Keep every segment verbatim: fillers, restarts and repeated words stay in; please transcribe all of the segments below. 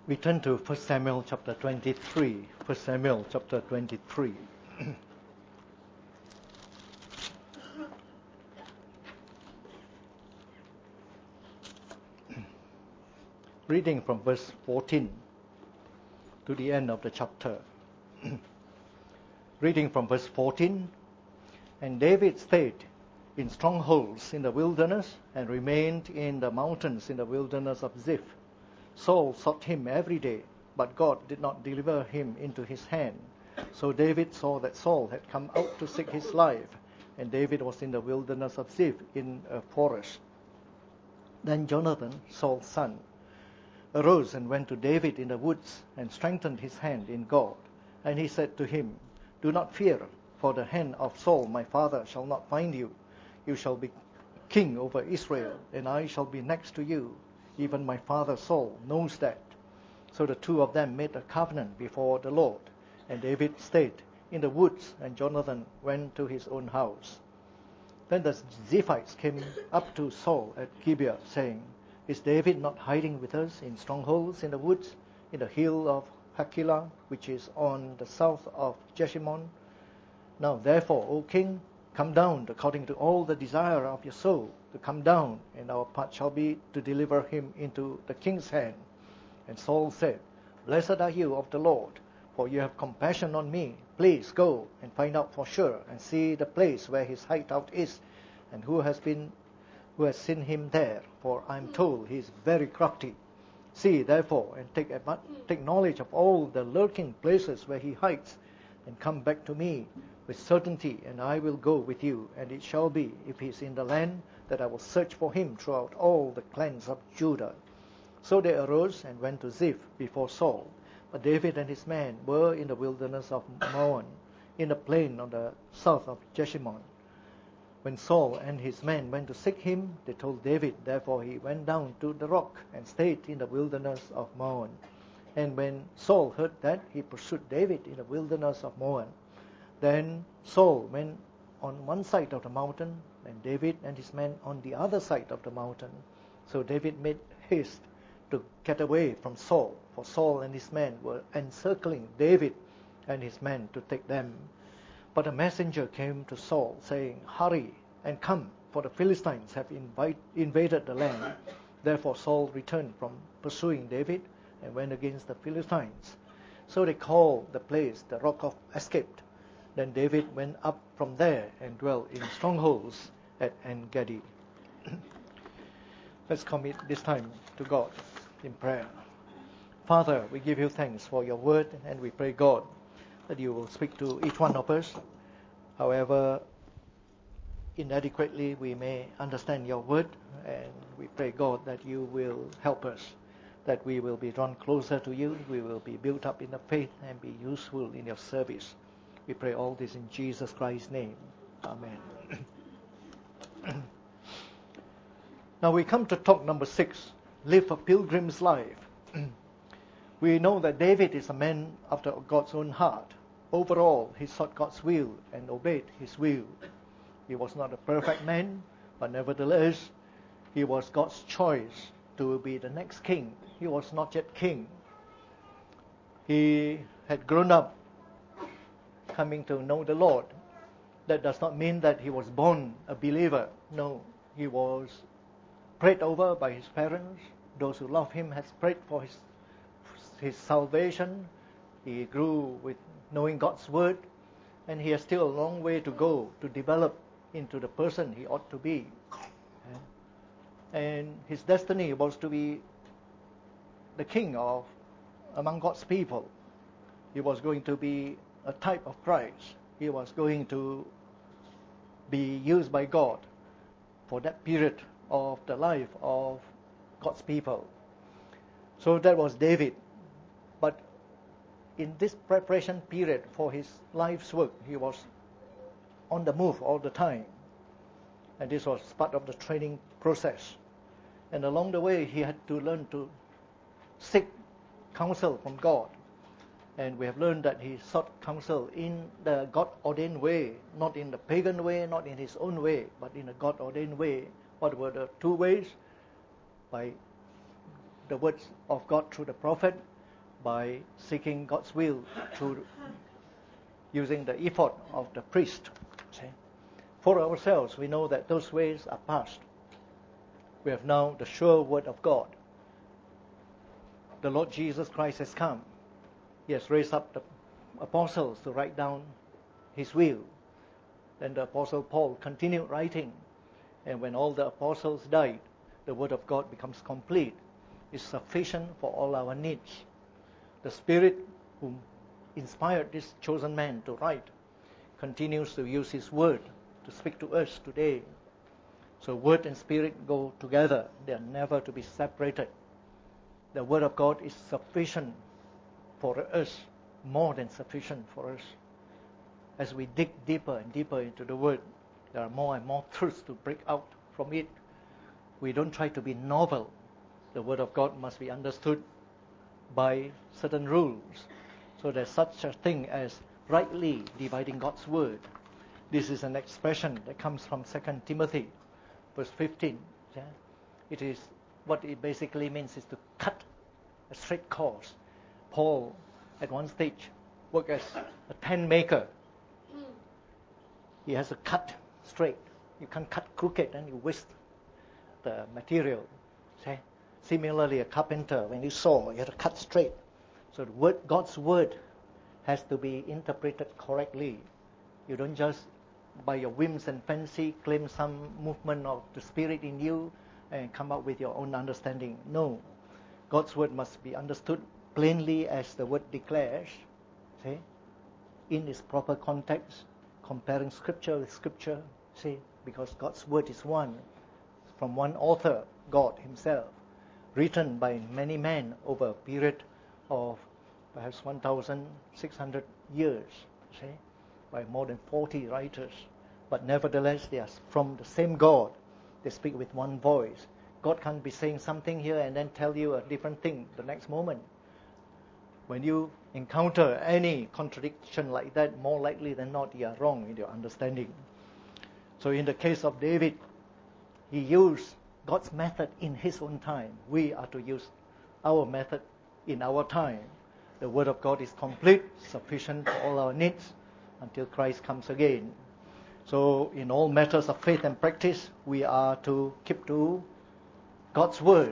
We turn to First Samuel chapter twenty-three. First Samuel chapter twenty-three. Reading from verse fourteen to the end of the chapter. Reading from verse fourteen. And David stayed in strongholds in the wilderness and remained in the mountains in the wilderness of Ziph. Saul sought him every day, but God did not deliver him into his hand. So David saw that Saul had come out to seek his life, and David was in the wilderness of Ziph in a forest. Then Jonathan, Saul's son, arose and went to David in the woods and strengthened his hand in God. And he said to him, Do not fear, for the hand of Saul my father shall not find you. You shall be king over Israel, and I shall be next to you. Even my father Saul knows that. So the two of them made a covenant before the Lord. And David stayed in the woods, and Jonathan went to his own house. Then the Ziphites came up to Saul at Gibeah, saying, Is David not hiding with us in strongholds in the woods, in the hill of Hachilah, which is on the south of Jeshimon? Now therefore, O king, come down according to all the desire of your soul, to come down, and our part shall be to deliver him into the king's hand. And Saul said, Blessed are you of the Lord, for you have compassion on me. Please go and find out for sure, and see the place where his hideout is, and who has been, who has seen him there. For I am told he is very crafty. See therefore, and take take knowledge of all the lurking places where he hides, and come back to me with certainty, and I will go with you. And it shall be, if he is in the land, that I will search for him throughout all the clans of Judah. So they arose and went to Ziph before Saul. But David and his men were in the wilderness of Maon, in the plain on the south of Jeshimon. When Saul and his men went to seek him, they told David. Therefore he went down to the rock and stayed in the wilderness of Maon. And when Saul heard that, he pursued David in the wilderness of Maon. Then Saul went on one side of the mountain, and David and his men on the other side of the mountain. So David made haste to get away from Saul, for Saul and his men were encircling David and his men to take them. But a messenger came to Saul, saying, Hurry and come, for the Philistines have invite, invaded the land. Therefore Saul returned from pursuing David and went against the Philistines. So they called the place the Rock of Escape. Then David went up from there and dwelt in strongholds at En-gedi. Let's commit this time to God in prayer. Father, we give you thanks for your word, and we pray, God, that you will speak to each one of us, however inadequately we may understand your word. And we pray, God, that you will help us, that we will be drawn closer to you, we will be built up in the faith and be useful in your service. We pray all this in Jesus Christ's name. Amen. Now we come to talk number six, live a pilgrim's life. We know that David is a man after God's own heart. Overall, he sought God's will and obeyed his will. He was not a perfect man, but nevertheless, he was God's choice to be the next king. He was not yet king. He had grown up coming to know the Lord. That does not mean that he was born a believer. No, he was prayed over by his parents. Those who love him has prayed for his his salvation. He grew with knowing God's word, and he has still a long way to go to develop into the person he ought to be. And his destiny was to be the king of among God's people. He was going to be a type of Christ. He was going to be used by God for that period of the life of God's people. So that was David. But in this preparation period for his life's work, he was on the move all the time. And this was part of the training process. And along the way, he had to learn to seek counsel from God. And we have learned that he sought counsel in the God-ordained way, not in the pagan way, not in his own way, but in a God-ordained way. What were the two ways? By the words of God through the prophet, by seeking God's will through using the ephod of the priest. See? For ourselves, we know that those ways are past. We have now the sure word of God. The Lord Jesus Christ has come. He has raised up the apostles to write down His will. Then the Apostle Paul continued writing. And when all the apostles died, the word of God becomes complete. It's sufficient for all our needs. The Spirit who inspired this chosen man to write continues to use His word to speak to us today. So word and spirit go together. They are never to be separated. The word of God is sufficient for us, more than sufficient for us. As we dig deeper and deeper into the word, there are more and more truths to break out from it. We don't try to be novel. The word of God must be understood by certain rules. So there's such a thing as rightly dividing God's word. This is an expression that comes from Second Timothy, verse fifteen. Yeah? It is what it basically means is to cut a straight course. Paul, at one stage, worked as a tent maker. He has to cut straight. You can't cut crooked, and you waste the material. See? Similarly, a carpenter, when you saw, you have to cut straight. So the word, God's word has to be interpreted correctly. You don't just, by your whims and fancy, claim some movement of the Spirit in you and come up with your own understanding. No. God's word must be understood plainly as the word declares, see, in its proper context, comparing Scripture with Scripture, see, because God's word is one, from one author, God Himself, written by many men over a period of perhaps one thousand six hundred years, see, by more than forty writers. But nevertheless, they are from the same God. They speak with one voice. God can't be saying something here and then tell you a different thing the next moment. When you encounter any contradiction like that, more likely than not, you are wrong in your understanding. So in the case of David, he used God's method in his own time. We are to use our method in our time. The word of God is complete, sufficient for all our needs until Christ comes again. So in all matters of faith and practice, we are to keep to God's word.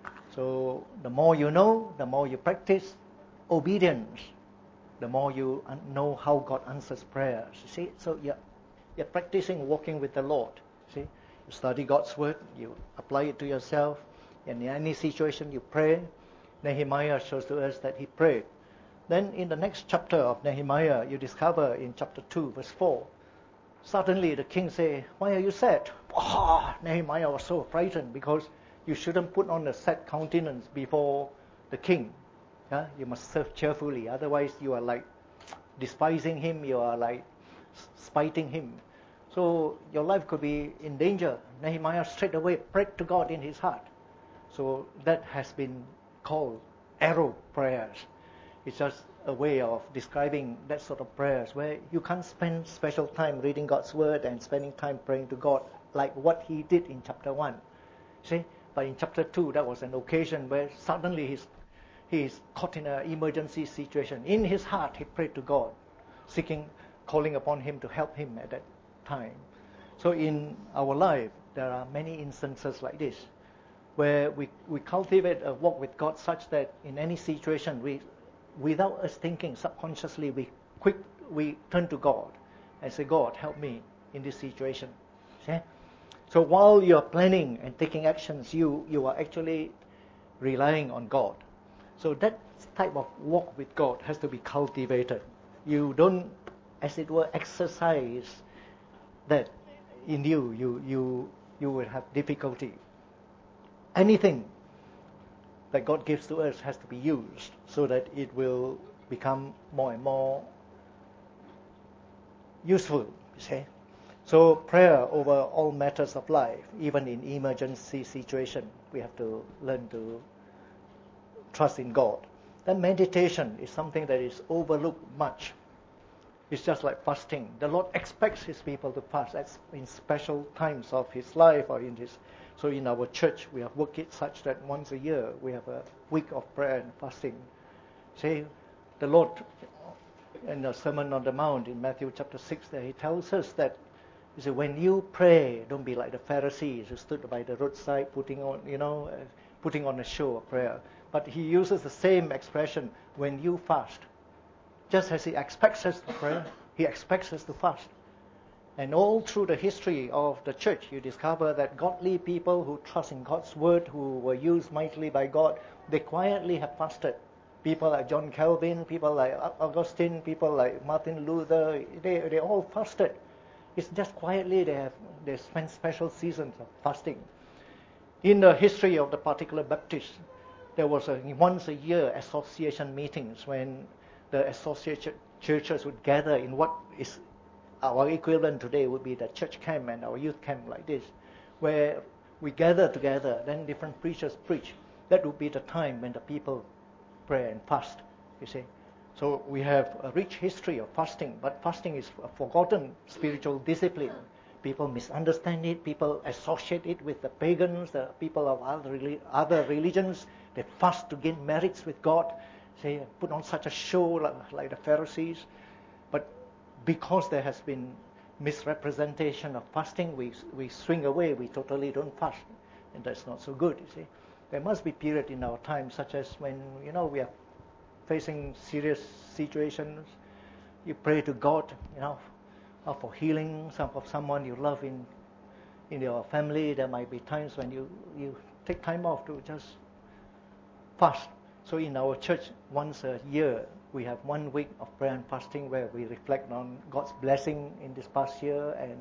So the more you know, the more you practice obedience, the more you know how God answers prayers. You see, so you're, you're practicing walking with the Lord. See, you study God's word, you apply it to yourself, and in any situation you pray. Nehemiah shows to us that he prayed. Then in the next chapter of Nehemiah, you discover in chapter two, verse four, suddenly the king say, "Why are you sad?" Oh, Nehemiah was so frightened because you shouldn't put on a sad countenance before the king. Yeah? You must serve cheerfully. Otherwise, you are like despising him. You are like spiting him. So your life could be in danger. Nehemiah straight away prayed to God in his heart. So that has been called arrow prayers. It's just a way of describing that sort of prayers where you can't spend special time reading God's word and spending time praying to God like what he did in chapter one. See? But in chapter two, that was an occasion where suddenly he's, he's caught in an emergency situation. In his heart, he prayed to God, seeking, calling upon him to help him at that time. So in our life, there are many instances like this, where we, we cultivate a walk with God such that in any situation, we, without us thinking, subconsciously, we quick we turn to God and say, "God, help me in this situation." See? So while you are planning and taking actions, you, you are actually relying on God. So that type of walk with God has to be cultivated. You don't, as it were, exercise that in you. You, you, you will have difficulty. Anything that God gives to us has to be used so that it will become more and more useful, you see. So prayer over all matters of life, even in emergency situation, we have to learn to trust in God. Then meditation is something that is overlooked much. It's just like fasting. The Lord expects His people to fast in special times of His life or in His. So in our church, we have worked it such that once a year we have a week of prayer and fasting. See, the Lord in the Sermon on the Mount in Matthew chapter six, there He tells us that, He said, when you pray, don't be like the Pharisees who stood by the roadside putting on, you know, uh, putting on a show of prayer. But He uses the same expression, when you fast. Just as He expects us to pray, He expects us to fast. And all through the history of the church, you discover that godly people who trust in God's word, who were used mightily by God, they quietly have fasted. People like John Calvin, people like Augustine, people like Martin Luther, they they all fasted. It's just quietly they have they spent special seasons of fasting. In the history of the particular Baptist, there was a once a year association meetings when the association churches would gather in what is our equivalent today would be the church camp and our youth camp like this, where we gather together, then different preachers preach. That would be the time when the people pray and fast, you see. So we have a rich history of fasting, but fasting is a forgotten spiritual discipline. People misunderstand it, people associate it with the pagans, the people of other, other religions. They fast to gain merits with God, say, put on such a show like, like the Pharisees. But because there has been misrepresentation of fasting, we we swing away, we totally don't fast. And that's not so good, you see. There must be period in our time, such as when, you know, we are facing serious situations. You pray to God, you know, for healing some of someone you love in in your family. There might be times when you, you take time off to just fast. So in our church, once a year, we have one week of prayer and fasting where we reflect on God's blessing in this past year and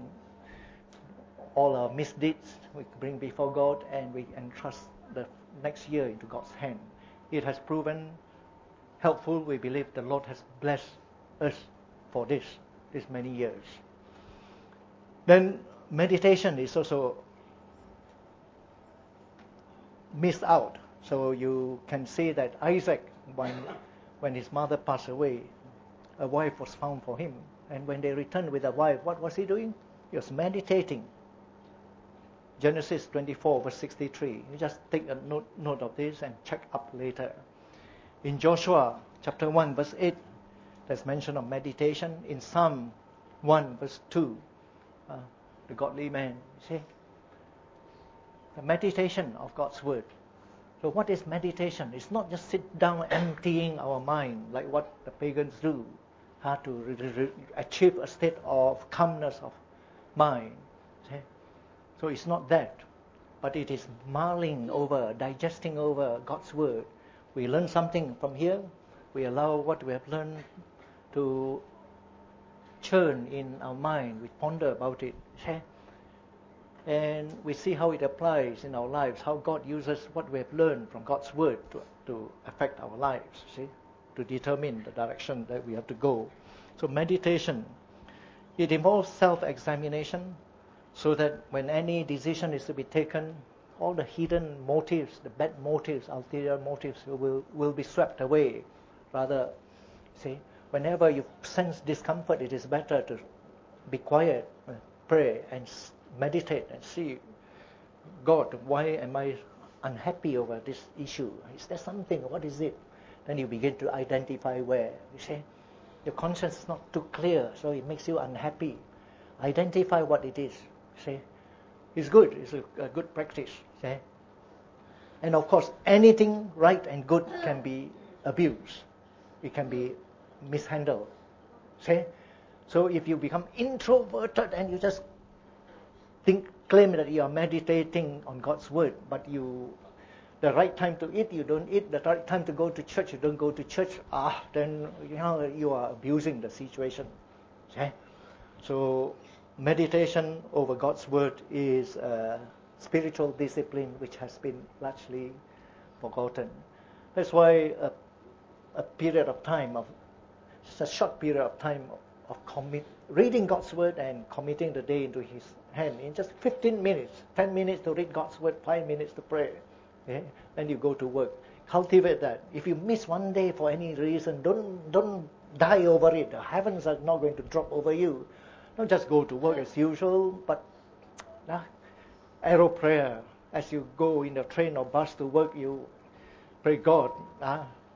all our misdeeds we bring before God, and we entrust the next year into God's hand. It has proven helpful. We believe the Lord has blessed us for this, this many years. Then meditation is also missed out. So you can see that Isaac, when, when his mother passed away, a wife was found for him. And when they returned with a wife, what was he doing? He was meditating. Genesis twenty-four, verse sixty-three. You just take a note, note of this and check up later. In Joshua chapter one, verse eight, there's mention of meditation. In Psalm one, verse two, uh, the godly man, you see, the meditation of God's word. So what is meditation? It's not just sit down emptying our mind like what the pagans do, how to re- re- achieve a state of calmness of mind. See? So it's not that, but it is mulling over, digesting over God's word. We learn something from here. We allow what we have learned to churn in our mind. We ponder about it. See? And we see how it applies in our lives, how God uses what we have learned from God's word to, to affect our lives, see, to determine the direction that we have to go. So meditation, it involves self-examination so that when any decision is to be taken, all the hidden motives, the bad motives, ulterior motives will, will be swept away. Rather, see, whenever you sense discomfort, it is better to be quiet, pray, and meditate and see, God, why am I unhappy over this issue? Is there something? What is it? Then you begin to identify where. You see, your conscience is not too clear, so it makes you unhappy. Identify what it is. See, it's good. It's a, a good practice. See, and of course, anything right and good can be abused. It can be mishandled. See, so if you become introverted and you just think, claim that you are meditating on God's word, but you, the right time to eat, you don't eat. The right time to go to church, you don't go to church. Ah, then you know you are abusing the situation. Okay? So meditation over God's word is a spiritual discipline which has been largely forgotten. That's why a, a period of time of just a short period of time of, of commit, reading God's word and committing the day into His hand in just fifteen minutes, ten minutes to read God's word, five minutes to pray. Okay? Then you go to work. Cultivate that. If you miss one day for any reason, don't don't die over it. The heavens are not going to drop over you. Don't just go to work as usual, but uh, arrow prayer. As you go in the train or bus to work, you pray, God, uh,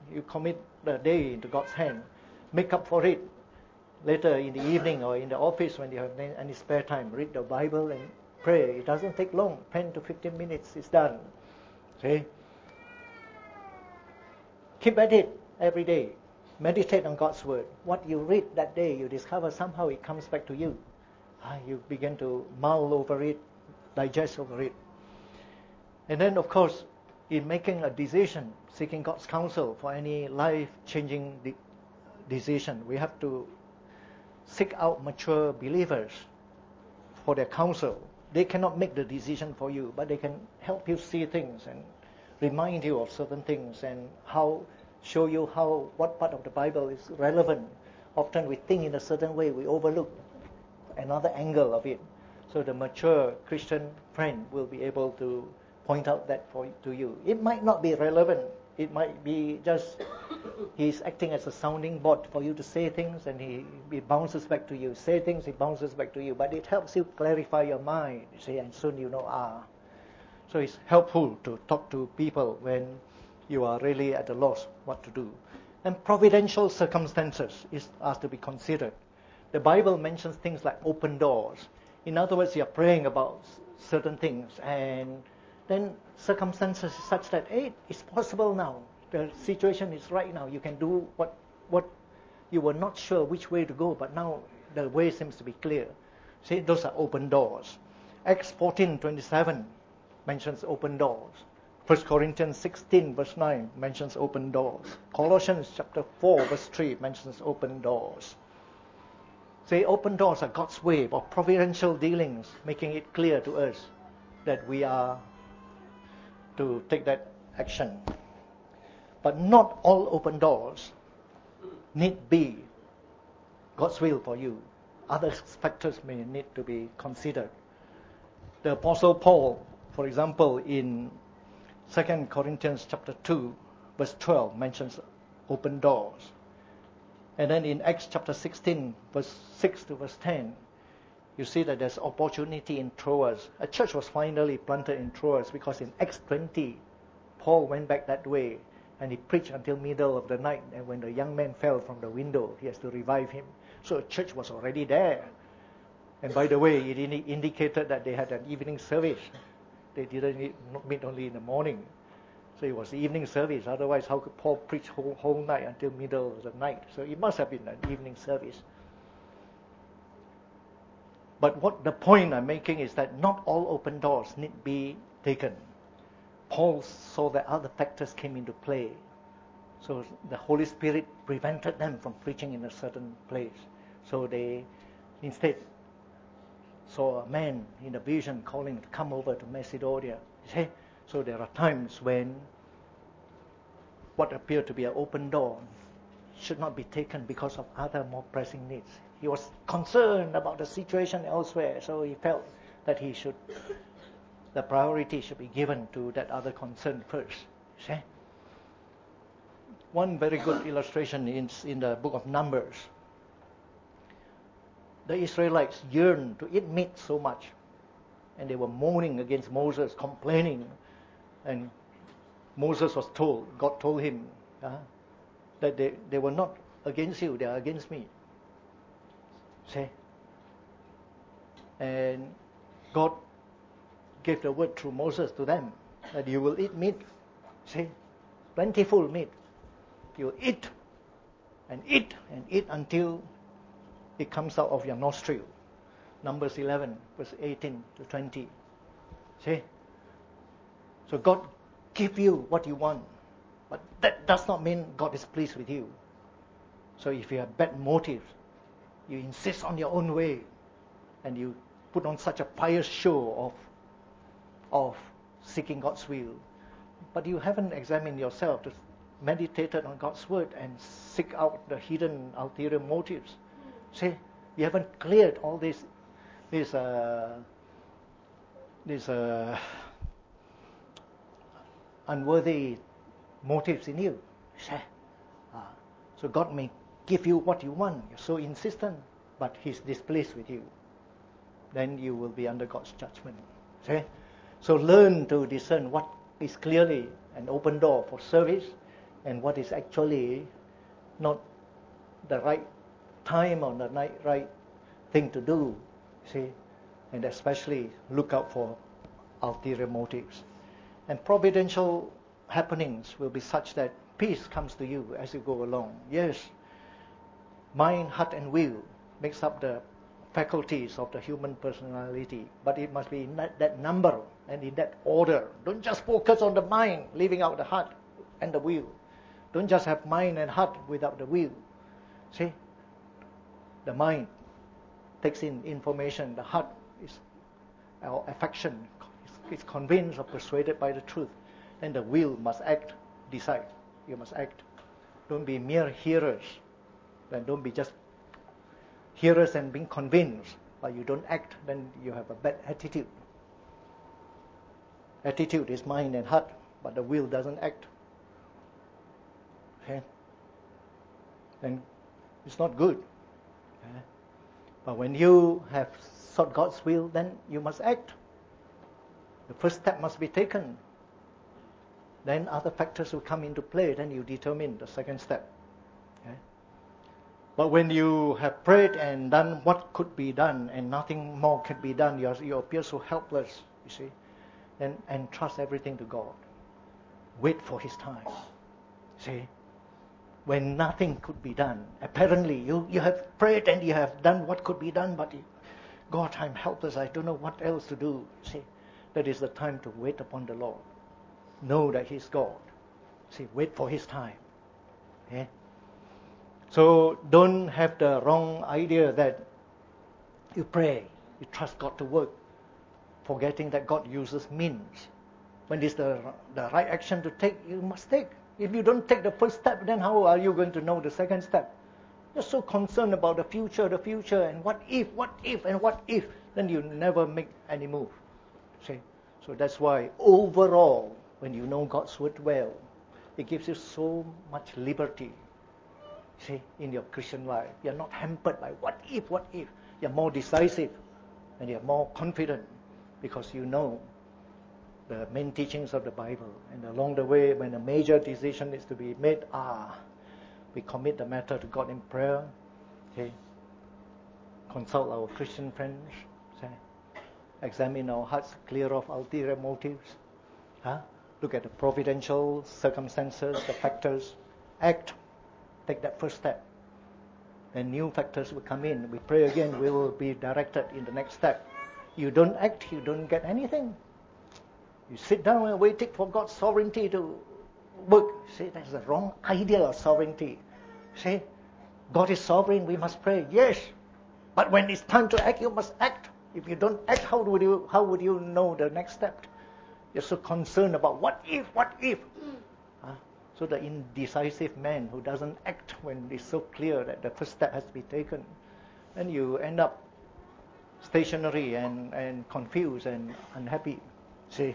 You commit the day into God's hand. Make up for it later in the evening or in the office when you have any spare time. Read the Bible and pray. It doesn't take long. ten to fifteen minutes is done. See? Keep at it every day. Meditate on God's Word. What you read that day, you discover somehow it comes back to you. Ah, you begin to mull over it, digest over it. And then, of course, in making a decision, seeking God's counsel for any life-changing de- decision, we have to seek out mature believers for their counsel. They cannot make the decision for you, but they can help you see things and remind you of certain things and how show you how what part of the Bible is relevant. Often we think in a certain way, we overlook another angle of it. So the mature Christian friend will be able to point out that for to you. It might not be relevant. It might be just he's acting as a sounding board for you to say things, and he, he bounces back to you. Say things, he bounces back to you. But it helps you clarify your mind, you see, and soon you know, ah. So it's helpful to talk to people when you are really at a loss what to do. And providential circumstances is, are to be considered. The Bible mentions things like open doors. In other words, you're praying about certain things, and then circumstances is such that, hey, it's possible now. The situation is right now. You can do what what you were not sure which way to go, but now the way seems to be clear. See, those are open doors. Acts fourteen twenty-seven mentions open doors. First Corinthians sixteen verse nine mentions open doors. Colossians chapter four verse three mentions open doors. See, open doors are God's way of providential dealings, making it clear to us that we are to take that action. But not all open doors need be God's will for you. Other factors may need to be considered. The Apostle Paul, for example, in Second Corinthians chapter two, verse twelve, mentions open doors. And then in Acts chapter sixteen, verse six to verse ten, you see that there's opportunity in Troas. A church was finally planted in Troas because in Acts twenty, Paul went back that way and he preached until middle of the night. And when the young man fell from the window, he has to revive him. So a church was already there. And by the way, it indi- indicated that they had an evening service. They didn't meet only in the morning. So it was the evening service. Otherwise, how could Paul preach whole, whole night until middle of the night? So it must have been an evening service. But what the point I'm making is that not all open doors need be taken. Paul saw that other factors came into play. So the Holy Spirit prevented them from preaching in a certain place. So they instead saw a man in a vision calling to come over to Macedonia. See? So there are times when what appeared to be an open door should not be taken because of other more pressing needs. He was concerned about the situation elsewhere, so he felt that he should, the priority should be given to that other concern first. See? One very good illustration is in the book of Numbers. The Israelites yearned to eat meat so much, and they were moaning against Moses, complaining. And Moses was told, God told him uh, that they, they were not against you, they are against me. See? And God gave the word through Moses to them that you will eat meat. See? Plentiful meat. You eat and eat and eat until it comes out of your nostril. Numbers eleven, verse eighteen to twenty. See? So God give you what you want. But that does not mean God is pleased with you. So if you have bad motives, you insist on your own way, and you put on such a pious show of, of seeking God's will, but you haven't examined yourself to meditated on God's word and seek out the hidden ulterior motives. See, you haven't cleared all these these uh, these uh, unworthy motives in you. See? Uh, so God may give you what you want. You're so insistent, but He's displeased with you. Then you will be under God's judgment. See? So learn to discern what is clearly an open door for service and what is actually not the right time or the right, right thing to do, see, and especially look out for ulterior motives. And providential happenings will be such that peace comes to you as you go along. Yes, mind, heart, and will makes up the faculties of the human personality, but it must be in that, that number and in that order. Don't just focus on the mind, leaving out the heart and the will. Don't just have mind and heart without the will. See, the mind takes in information, the heart is our affection, is convinced or persuaded by the truth, then the will must act, decide. You must act. Don't be mere hearers, and don't be just hearers and being convinced, but you don't act, then you have a bad attitude. Attitude is mind and heart, but the will doesn't act. Okay? And it's not good. Okay? But when you have sought God's will, then you must act. The first step must be taken. Then other factors will come into play, then you determine the second step. Okay? But when you have prayed and done what could be done and nothing more can be done, you, are, you appear so helpless, you see, then entrust everything to God. Wait for His time. See? When nothing could be done, apparently you, you have prayed and you have done what could be done, but you, God, I'm helpless, I don't know what else to do. See? That is the time to wait upon the Lord. Know that He's God. See, wait for His time. Okay? So don't have the wrong idea that you pray, you trust God to work, forgetting that God uses means. When it's the, the right action to take, you must take. If you don't take the first step, then how are you going to know the second step? You're so concerned about the future, the future, and what if, what if, and what if, then you never make any move. See? So that's why overall, when you know God's word well, it gives you so much liberty, see, in your Christian life. You're not hampered by what if, what if. You're more decisive and you're more confident because you know the main teachings of the Bible. And along the way, when a major decision is to be made, ah, we commit the matter to God in prayer. Okay, consult our Christian friends. Okay? Examine our hearts, clear off ulterior motives. Huh? Look at the providential circumstances, the factors. Act. Take that first step. And new factors will come in. We pray again, we will be directed in the next step. You don't act, you don't get anything. You sit down and waiting for God's sovereignty to work. See, that's the wrong idea of sovereignty. See, God is sovereign, we must pray. Yes, but when it's time to act, you must act. If you don't act, how would you how would you know the next step? You're so concerned about what if, what if. Huh? So the indecisive man who doesn't act when it's so clear that the first step has to be taken, then you end up stationary and, and confused and unhappy. See?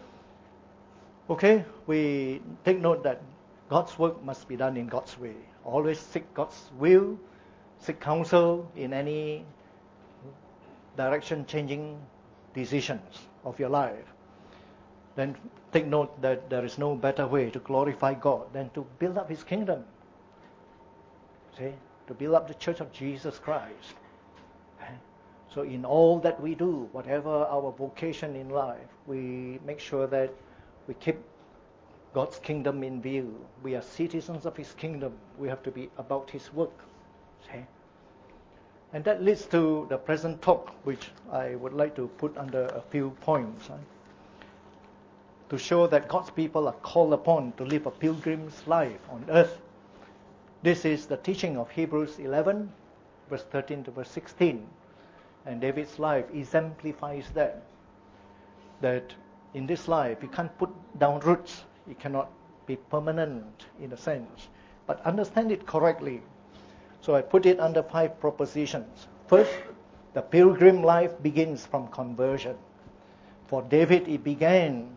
Okay, we take note that God's work must be done in God's way. Always seek God's will, seek counsel in any direction-changing decisions of your life. Then take note that there is no better way to glorify God than to build up His kingdom. See? To build up the church of Jesus Christ. Okay? So in all that we do, whatever our vocation in life, we make sure that we keep God's kingdom in view. We are citizens of His kingdom. We have to be about His work. See? And that leads to the present talk, which I would like to put under a few points. Right? To show that God's people are called upon to live a pilgrim's life on earth. This is the teaching of Hebrews eleven, verse thirteen to verse sixteen. And David's life exemplifies that. That in this life, you can't put down roots. It cannot be permanent in a sense. But understand it correctly. So I put it under five propositions. First, the pilgrim life begins from conversion. For David, it began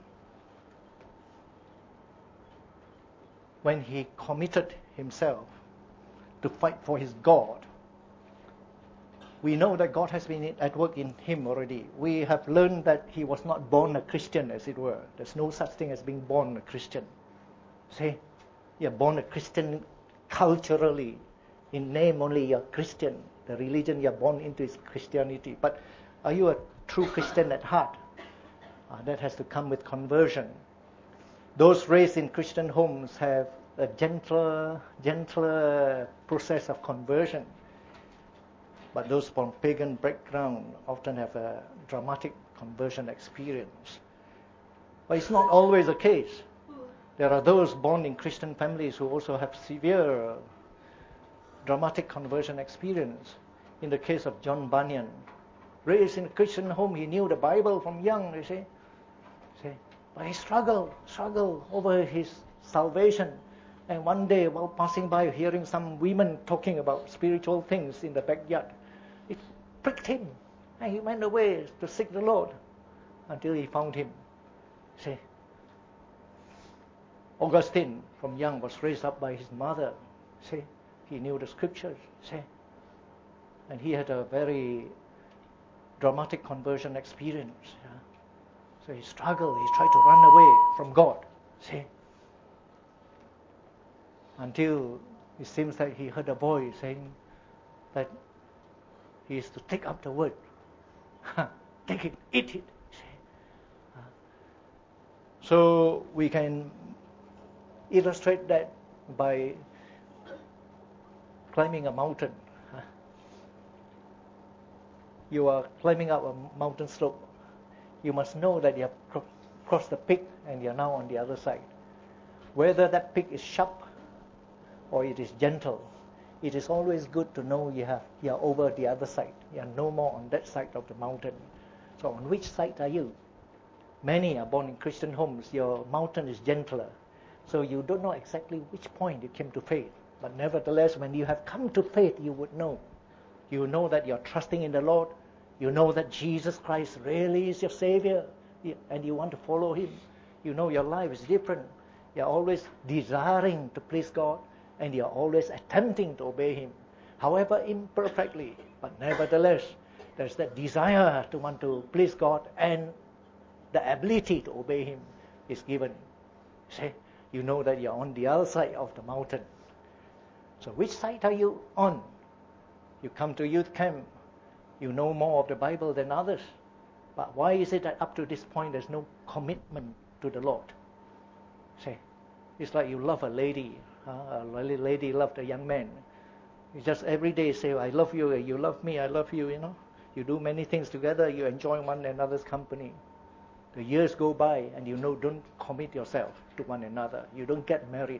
when he committed himself to fight for his God. We know that God has been at work in him already. We have learned that he was not born a Christian, as it were. There's no such thing as being born a Christian. See? You're born a Christian culturally. In name only you're Christian. The religion you're born into is Christianity. But are you a true Christian at heart? Uh, that has to come with conversion. Those raised in Christian homes have a gentler, gentler process of conversion. But those from pagan background often have a dramatic conversion experience. But it's not always the case. There are those born in Christian families who also have severe dramatic conversion experience. In the case of John Bunyan, raised in a Christian home, he knew the Bible from young, you see. see. But he struggled, struggled over his salvation. And one day, while passing by, hearing some women talking about spiritual things in the backyard, it pricked him. And he went away to seek the Lord until he found him. See, Augustine from young was raised up by his mother. See, he knew the scriptures. See, and he had a very dramatic conversion experience. Yeah? So he struggled. He tried to run away from God. See, until it seems like he heard a voice saying that he is to take up the word. Take it, eat it. So we can illustrate that by climbing a mountain. You are climbing up a mountain slope. You must know that you have cro- crossed the peak and you are now on the other side. Whether that peak is sharp or it is gentle, it is always good to know you have you are over the other side. You are no more on that side of the mountain. So on which side are you? Many are born in Christian homes. Your mountain is gentler. So you don't know exactly which point you came to faith. But nevertheless, when you have come to faith, you would know. You know that you're trusting in the Lord. You know that Jesus Christ really is your Savior. And you want to follow Him. You know your life is different. You're always desiring to please God. And you're always attempting to obey Him. However imperfectly. But nevertheless, there's that desire to want to please God, and the ability to obey Him is given. See, you know that you're on the other side of the mountain. So which side are you on? You come to youth camp, you know more of the Bible than others. But why is it that up to this point there's no commitment to the Lord? See, it's like you love a lady. Uh, a lady loved a young man. You just every day say, I love you, you love me, I love you, you know. You do many things together, you enjoy one another's company. The years go by and you know, don't commit yourself to one another. You don't get married.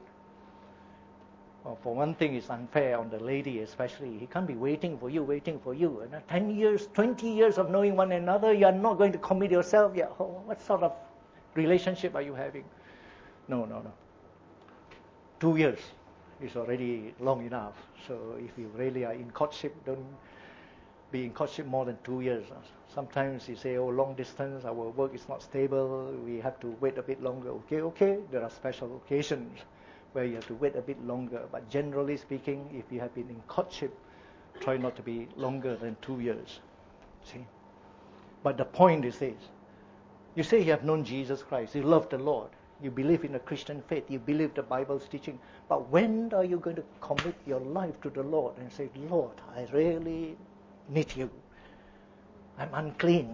Well, for one thing, it's unfair on the lady especially. He can't be waiting for you, waiting for you. And ten years, twenty years of knowing one another, you are not going to commit yourself yet. Oh, what sort of relationship are you having? No, no, no. Two years is already long enough. So if you really are in courtship, don't be in courtship more than two years. Sometimes you say, oh, long distance, our work is not stable, we have to wait a bit longer. Okay, okay, there are special occasions where you have to wait a bit longer. But generally speaking, if you have been in courtship, try not to be longer than two years. See? But the point is this. You say you have known Jesus Christ, you love the Lord, you believe in the Christian faith, you believe the Bible's teaching, but when are you going to commit your life to the Lord and say, Lord, I really need you. I'm unclean.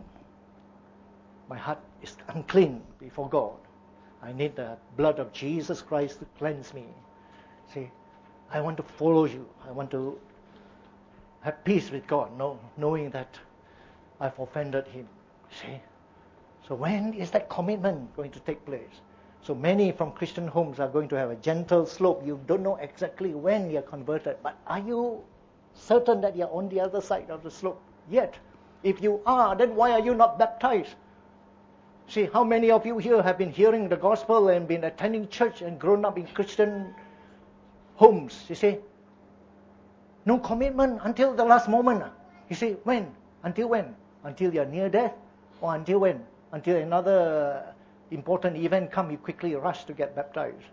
My heart is unclean before God. I need the blood of Jesus Christ to cleanse me. See, I want to follow you. I want to have peace with God, know, knowing that I've offended Him. See? So when is that commitment going to take place? So many from Christian homes are going to have a gentle slope. You don't know exactly when you're converted, but are you certain that you're on the other side of the slope yet? If you are, then why are you not baptized? See, how many of you here have been hearing the gospel and been attending church and grown up in Christian homes? You see, no commitment until the last moment. You see, when? Until when? Until you're near death? Or until when? Until another important event comes, you quickly rush to get baptized.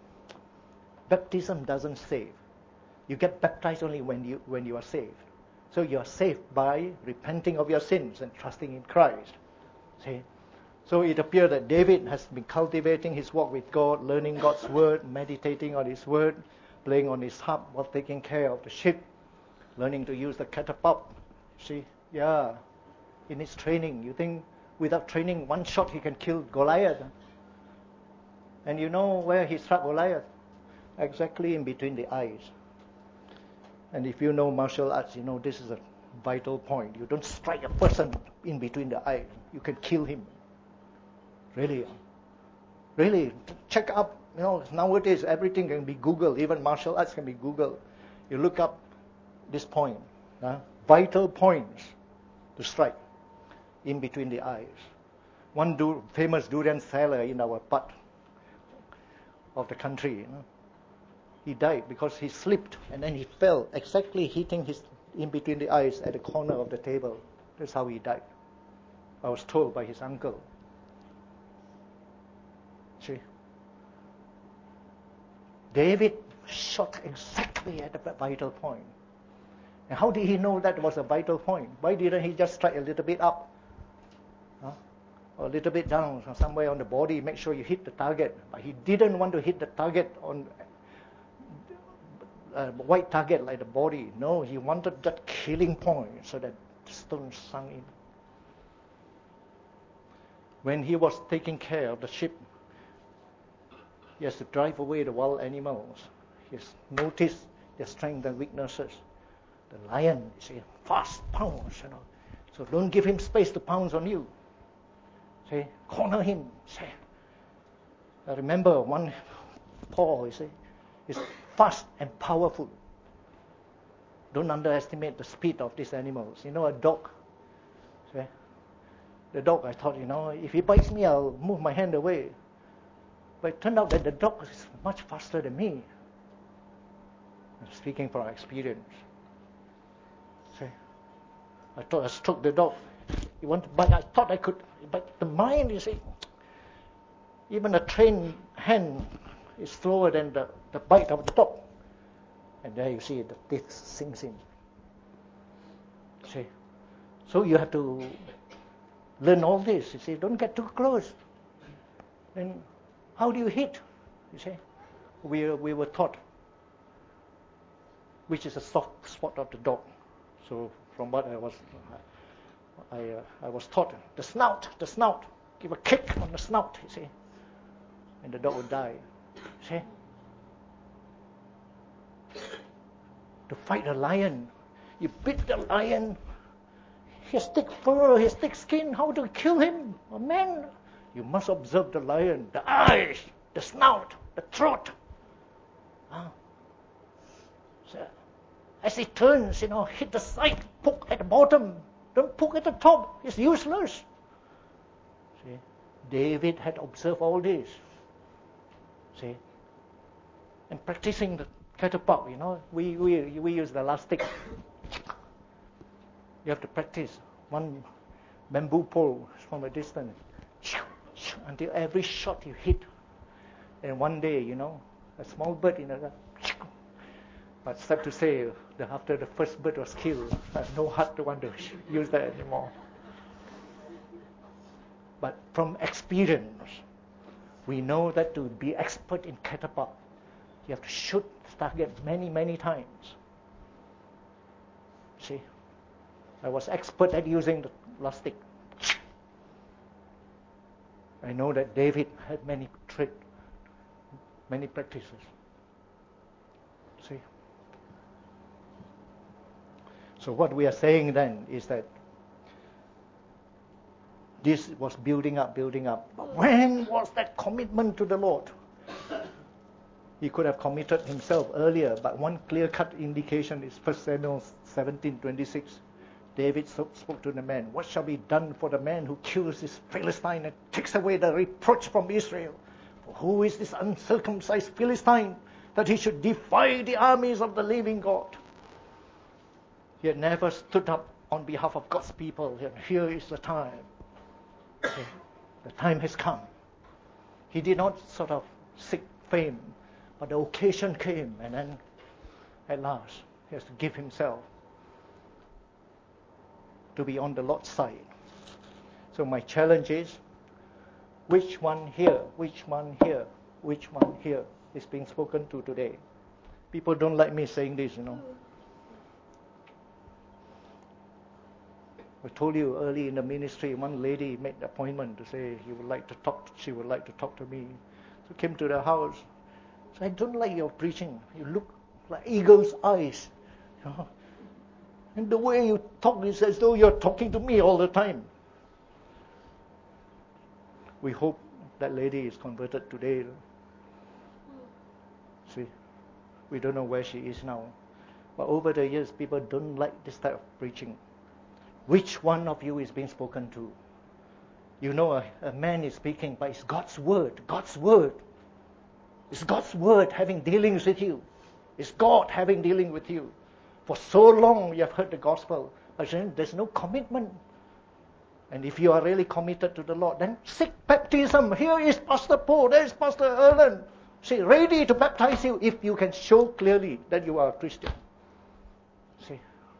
Baptism doesn't save. You get baptized only when you when you are saved. So you are saved by repenting of your sins and trusting in Christ. See? So it appears that David has been cultivating his walk with God, learning God's word, meditating on his word, playing on his harp while taking care of the sheep, learning to use the catapult. See, yeah, in his training. You think without training, one shot he can kill Goliath? And you know where he struck Goliath? Exactly in between the eyes. And if you know martial arts, you know this is a vital point. You don't strike a person in between the eyes. You can kill him. Really. Really. Check up. You know, nowadays everything can be Googled. Even martial arts can be Googled. You look up this point. Uh, vital points to strike in between the eyes. One du- famous durian seller in our part of the country, you know, he died because he slipped and then he fell, exactly hitting his in between the eyes at the corner of the table. That's how he died. I was told by his uncle. See? David shot exactly at the vital point. And how did he know that was a vital point? Why didn't he just strike a little bit up? Huh? Or a little bit down, somewhere on the body, make sure you hit the target. But he didn't want to hit the target on a white target like the body. No, he wanted that killing point so that the stone sunk in. When he was taking care of the sheep, he has to drive away the wild animals. He has noticed their strengths and weaknesses. The lion, you see, fast pounce, you know. So don't give him space to pounce on you. See, corner him. See. I remember one Paul, you see, is fast and powerful. Don't underestimate the speed of these animals. You know, a dog. See? The dog, I thought, you know, if he bites me, I'll move my hand away. But it turned out that the dog is much faster than me. I'm speaking from experience. See? I thought I stroked the dog. He wanted to bite. I thought I could. But the mind, you see, even a trained hand is slower than the, the bite of the dog. And there you see the teeth sinks in. See? So you have to learn all this. You see, don't get too close. Then how do you hit? You see, we we were taught which is a soft spot of the dog. So from what I was, I uh, I was taught the snout, the snout. Give a kick on the snout. You see, and the dog would die. See. To fight a lion, you beat the lion. He has thick fur, he has thick skin. How to kill him? A man, you must observe the lion, the eyes, the snout, the throat. Huh? So, as he turns, you know, hit the side, poke at the bottom. Don't poke at the top. It's useless. See, David had observed all this. See, and practicing the catapult, you know, we, we we use the elastic. You have to practice one bamboo pole from a distance until every shot you hit. And one day, you know, a small bird, you know, but sad to say, that after the first bird was killed, I have no heart to want to use that anymore. But from experience, we know that to be expert in catapult, you have to shoot the target many, many times. See, I was expert at using the elastic. I know that David had many tricks, many practices. See. So what we are saying then is that this was building up, building up. But when was that commitment to the Lord? He could have committed himself earlier, but one clear-cut indication is First Samuel seventeen twenty-six. David spoke to the man, "What shall be done for the man who kills this Philistine and takes away the reproach from Israel? For who is this uncircumcised Philistine that he should defy the armies of the living God?" He had never stood up on behalf of God's people. And here is the time. Okay. The time has come. He did not sort of seek fame, but the occasion came, and then at last he has to give himself to be on the Lord's side. So my challenge is, Which one here? Which one here? Which one here is being spoken to today? People don't like me saying this, you know. I told you early in the ministry, one lady made an appointment to say he would like to talk. She would like to talk to me. So came to the house. So I don't like your preaching. You look like eagle's eyes, you know? And the way you talk is as though you're talking to me all the time. We hope that lady is converted today. See, we don't know where she is now. But over the years, people don't like this type of preaching. Which one of you is being spoken to? You know, a, a man is speaking, but it's God's word. God's word. It's God's word having dealings with you. It's God having dealing with you. For so long you have heard the gospel, but then there's no commitment. And if you are really committed to the Lord, then seek baptism. Here is Pastor Paul, there is Pastor Erlen. See, ready to baptize you if you can show clearly that you are a Christian. See,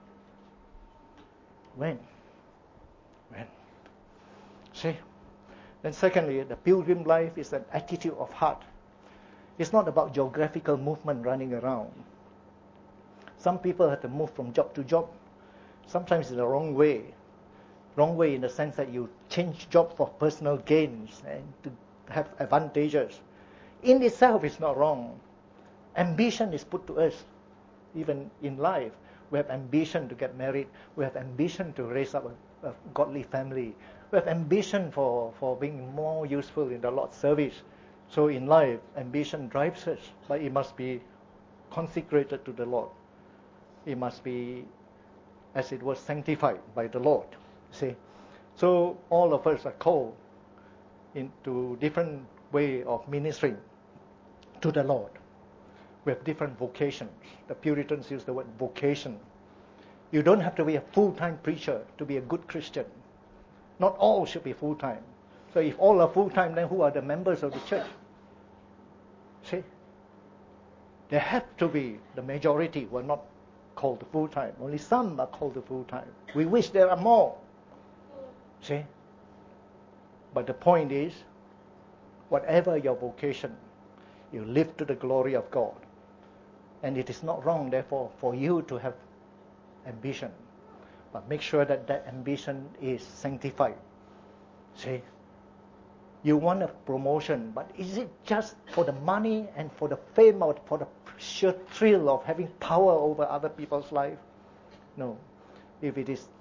when? When? See? Then secondly, the pilgrim life is an attitude of heart. It's not about geographical movement running around. Some people have to move from job to job. Sometimes it's the wrong way. Wrong way in the sense that you change job for personal gains and to have advantages. In itself, it's not wrong. Ambition is put to us, even in life. We have ambition to get married. We have ambition to raise up a, a godly family. We have ambition for, for being more useful in the Lord's service. So in life, ambition drives us, but it must be consecrated to the Lord. It must be, as it was, sanctified by the Lord. See, so all of us are called into different way of ministering to the Lord. We have different vocations. The Puritans use the word vocation. You don't have to be a full-time preacher to be a good Christian. Not all should be full-time. So if all are full-time, then who are the members of the church? See, there have to be the majority who are not called to full-time. Only some are called to full-time. We wish there are more. See? But the point is, whatever your vocation, you live to the glory of God. And it is not wrong, therefore, for you to have ambition. But make sure that that ambition is sanctified. See? You want a promotion, but is it just for the money and for the fame or for the sheer thrill of having power over other people's life? No. If it is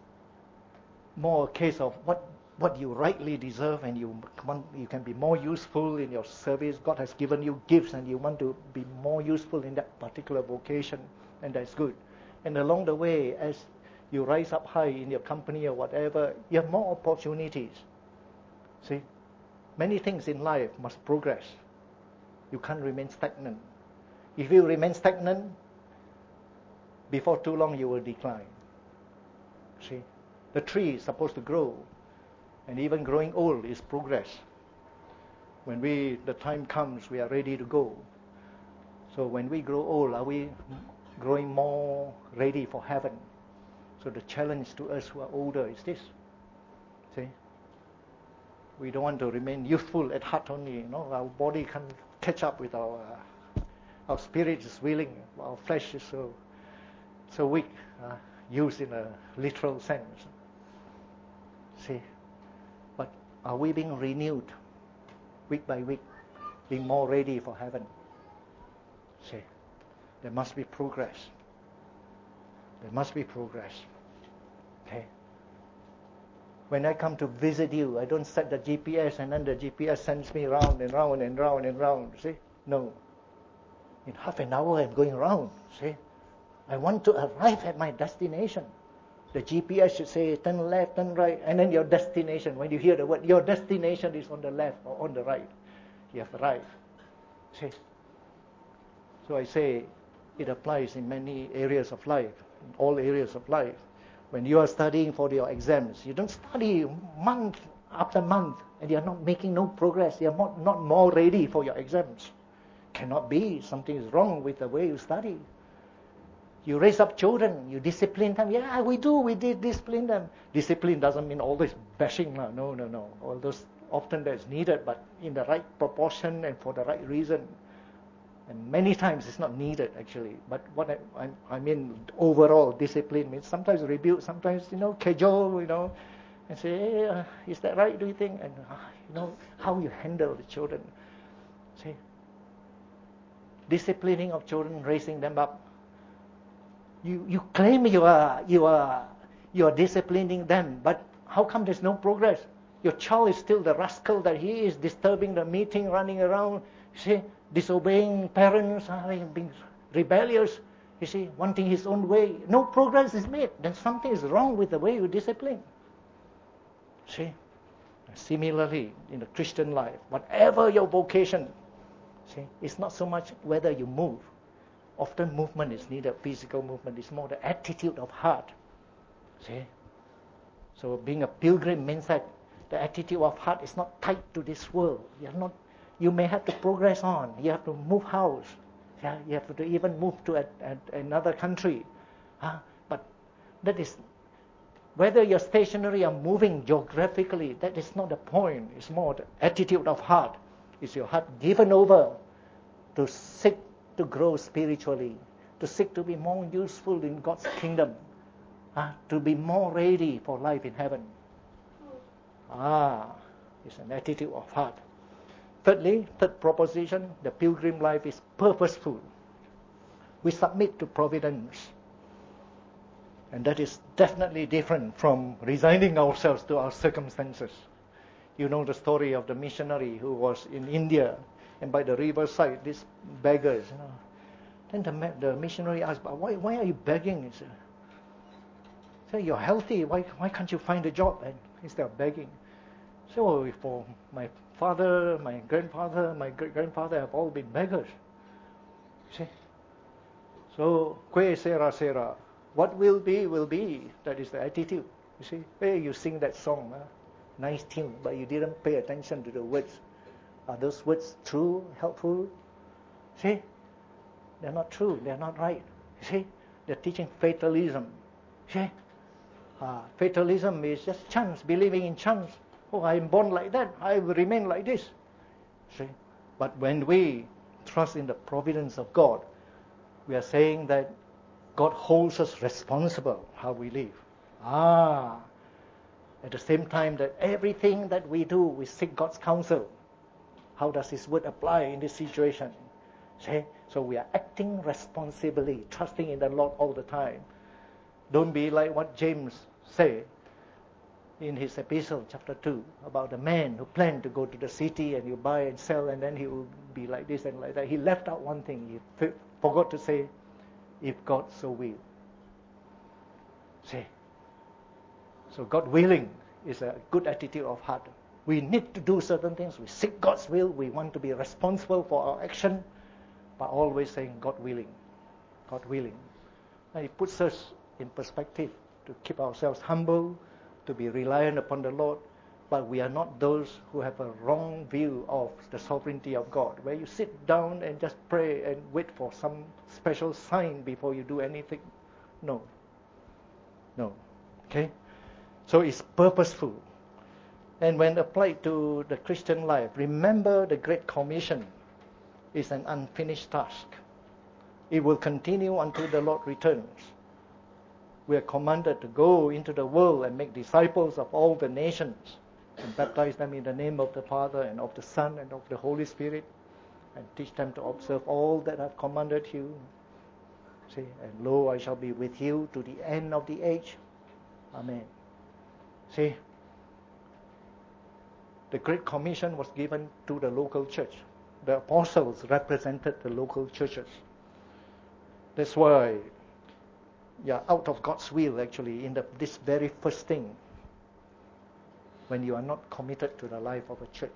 more a case of what what you rightly deserve and you want, you can be more useful in your service. God has given you gifts and you want to be more useful in that particular vocation, and that's good. And along the way, as you rise up high in your company or whatever, you have more opportunities. See? Many things in life must progress. You can't remain stagnant. If you remain stagnant, before too long you will decline. See? The tree is supposed to grow, and even growing old is progress. When we, the time comes, we are ready to go. So when we grow old, are we growing more ready for heaven? So the challenge to us who are older is this. See? We don't want to remain youthful at heart only. You know, our body can't catch up with our uh, our spirit is willing, our flesh is so so weak, uh, used in a literal sense. See, but are we being renewed week by week, being more ready for heaven? See, there must be progress. There must be progress. Okay. When I come to visit you, I don't set the G P S and then the G P S sends me round and round and round and round. See? No. In half an hour I'm going round. See? I want to arrive at my destination. The G P S should say turn left, turn right, and then your destination. When you hear the word, your destination is on the left or on the right. You have arrived. See? So I say it applies in many areas of life, in all areas of life. When you are studying for your exams, you don't study month after month and you are not making no progress. You are not, not more ready for your exams. Cannot be. Something is wrong with the way you study. You raise up children, you discipline them. Yeah, we do, we did discipline them. Discipline doesn't mean always bashing. No, no, no. All those Often that's needed, but in the right proportion and for the right reason. And many times it's not needed actually. But what I, I, I mean, overall discipline means sometimes rebuke, sometimes, you know, cajole, you know, and say, hey, uh, is that right, do you think? And, uh, you know, how you handle the children. See, disciplining of children, raising them up. You you claim you are you are you are disciplining them, but how come there's no progress? Your child is still the rascal that he is, disturbing the meeting, running around, you see, disobeying parents, being rebellious, you see, wanting his own way. No progress is made. Then something is wrong with the way you discipline. See? Similarly, in the Christian life, whatever your vocation, see, it's not so much whether you move. Often movement is needed, physical movement. It's more the attitude of heart. See? So being a pilgrim means that the attitude of heart is not tied to this world. You're not. You may have to progress on. You have to move house. Yeah, you have to even move to a, a, another country. Huh? But that is, whether you're stationary or moving geographically, that is not the point. It's more the attitude of heart. Is your heart given over to seek to grow spiritually, to seek to be more useful in God's kingdom, huh? To be more ready for life in heaven. Ah, it's an attitude of heart. Thirdly, third proposition, the pilgrim life is purposeful. We submit to providence. And that is definitely different from resigning ourselves to our circumstances. You know the story of the missionary who was in India, and by the riverside, these beggars, you know. Then the, the missionary asked, but why, why are you begging? He said, say, you're healthy, why, why can't you find a job? And instead of begging. So for my father, my grandfather, my great-grandfather have all been beggars. See? So, que sera sera. What will be, will be. That is the attitude. You see? Hey, you sing that song, huh? Nice tune, but you didn't pay attention to the words. Are those words true, helpful? See? They're not true. They're not right. You see? They're teaching fatalism. See? Ah, fatalism is just chance, believing in chance. Oh, I am born like that. I will remain like this. See? But when we trust in the providence of God, we are saying that God holds us responsible how we live. Ah, at the same time that everything that we do, we seek God's counsel. How does His word apply in this situation? See? So we are acting responsibly, trusting in the Lord all the time. Don't be like what James said in his epistle, chapter two, about the man who planned to go to the city and you buy and sell, and then he will be like this and like that. He left out one thing. He f- forgot to say, if God so will. See? So God willing is a good attitude of heart. We need to do certain things. We seek God's will. We want to be responsible for our action, but always saying God willing. God willing. And it puts us in perspective to keep ourselves humble, to be reliant upon the Lord, but we are not those who have a wrong view of the sovereignty of God, where you sit down and just pray and wait for some special sign before you do anything. No. No. Okay? So it's purposeful. And when applied to the Christian life, remember the Great Commission is an unfinished task. It will continue until the Lord returns. We are commanded to go into the world and make disciples of all the nations and baptize them in the name of the Father and of the Son and of the Holy Spirit, and teach them to observe all that I've commanded you. See, and lo, I shall be with you to the end of the age. Amen. See, the Great Commission was given to the local church. The apostles represented the local churches. That's why you're out of God's will, actually, in the, this very first thing, when you are not committed to the life of a church.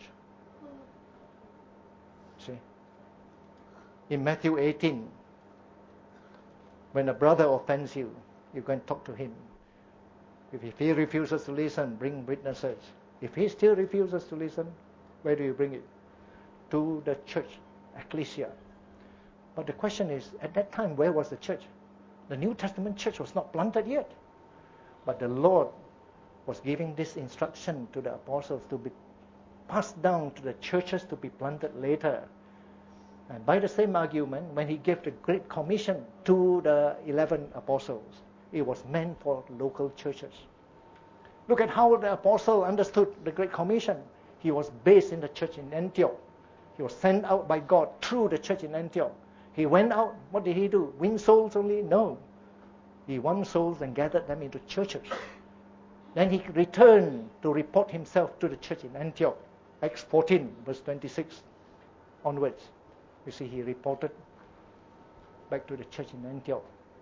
See? In Matthew eighteen, when a brother offends you, you can talk to him. If he refuses to listen, bring witnesses. If he still refuses to listen, where do you bring it? To the church, ecclesia. But the question is, at that time, where was the church? The New Testament church was not planted yet. But the Lord was giving this instruction to the apostles to be passed down to the churches to be planted later. And by the same argument, when he gave the Great Commission to the eleven apostles, it was meant for local churches. Look at how the apostle understood the Great Commission. He was based in the church in Antioch. He was sent out by God through the church in Antioch. He went out, what did he do? Win souls only? No. He won souls and gathered them into churches. Then he returned to report himself to the church in Antioch. Acts fourteen, verse twenty-six onwards. You see, he reported back to the church in Antioch.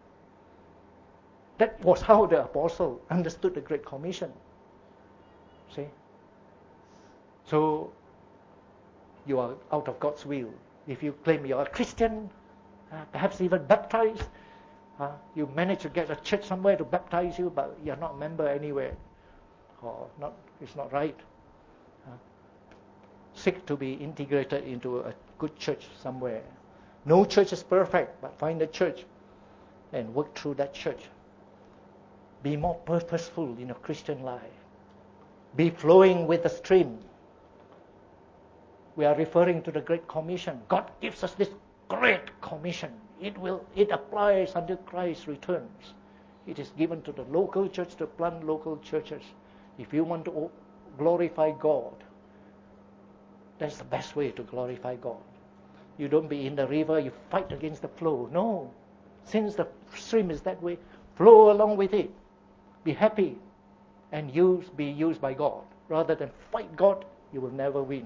That was how the apostle understood the Great Commission. See? So, you are out of God's will. If you claim you are a Christian, uh, perhaps even baptized, uh, you manage to get a church somewhere to baptize you, but you're not a member anywhere. Or not, it's not right. Uh, seek to be integrated into a good church somewhere. No church is perfect, but find a church and work through that church. Be more purposeful in your Christian life. Be flowing with the stream. We are referring to the Great Commission. God gives us this Great Commission. It will, it applies until Christ returns. It is given to the local church to plant local churches. If you want to glorify God, that's the best way to glorify God. You don't be in the river, you fight against the flow. No. Since the stream is that way, flow along with it. Be happy and use, be used by God. Rather than fight God, you will never win.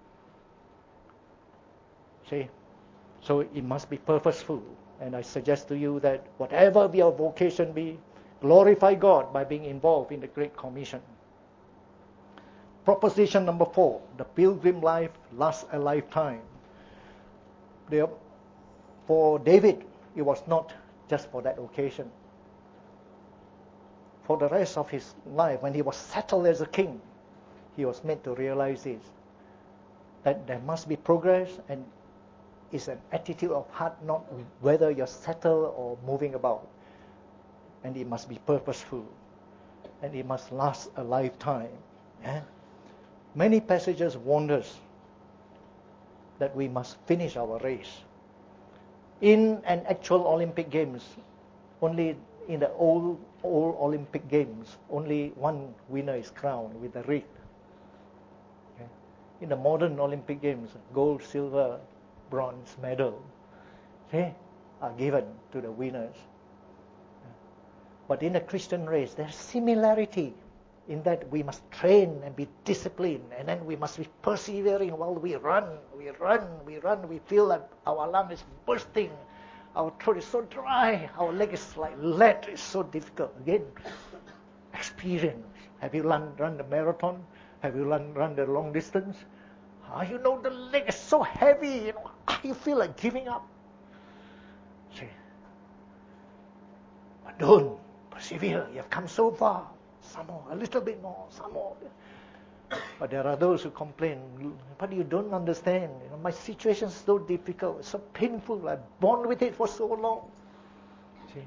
See? So it must be purposeful. And I suggest to you that whatever your vocation be, glorify God by being involved in the Great Commission. Proposition number four, the pilgrim life lasts a lifetime. For David, it was not just for that occasion. For the rest of his life, when he was settled as a king, he was made to realize this, that there must be progress, and it's an attitude of heart, not whether you're settled or moving about. And it must be purposeful, and it must last a lifetime. Yeah? Many passages warn us that we must finish our race. In an actual Olympic Games, only in the old, old Olympic Games, only one winner is crowned with a wreath. Okay? In the modern Olympic Games, gold, silver, bronze medal, okay, are given to the winners. But in the Christian race, there's similarity in that we must train and be disciplined, and then we must be persevering while we run, we run, we run. We feel that our lung is bursting, our throat is so dry, our leg is like lead. It's so difficult. Again, experience. Have you run, run the marathon? Have you run, run the long distance? Ah, you know the leg is so heavy. You know, you feel like giving up. See, but don't persevere. You have come so far. Some more, a little bit more, some more. But there are those who complain, but you don't understand. You know, my situation is so difficult, it's so painful. I've borne with it for so long. See,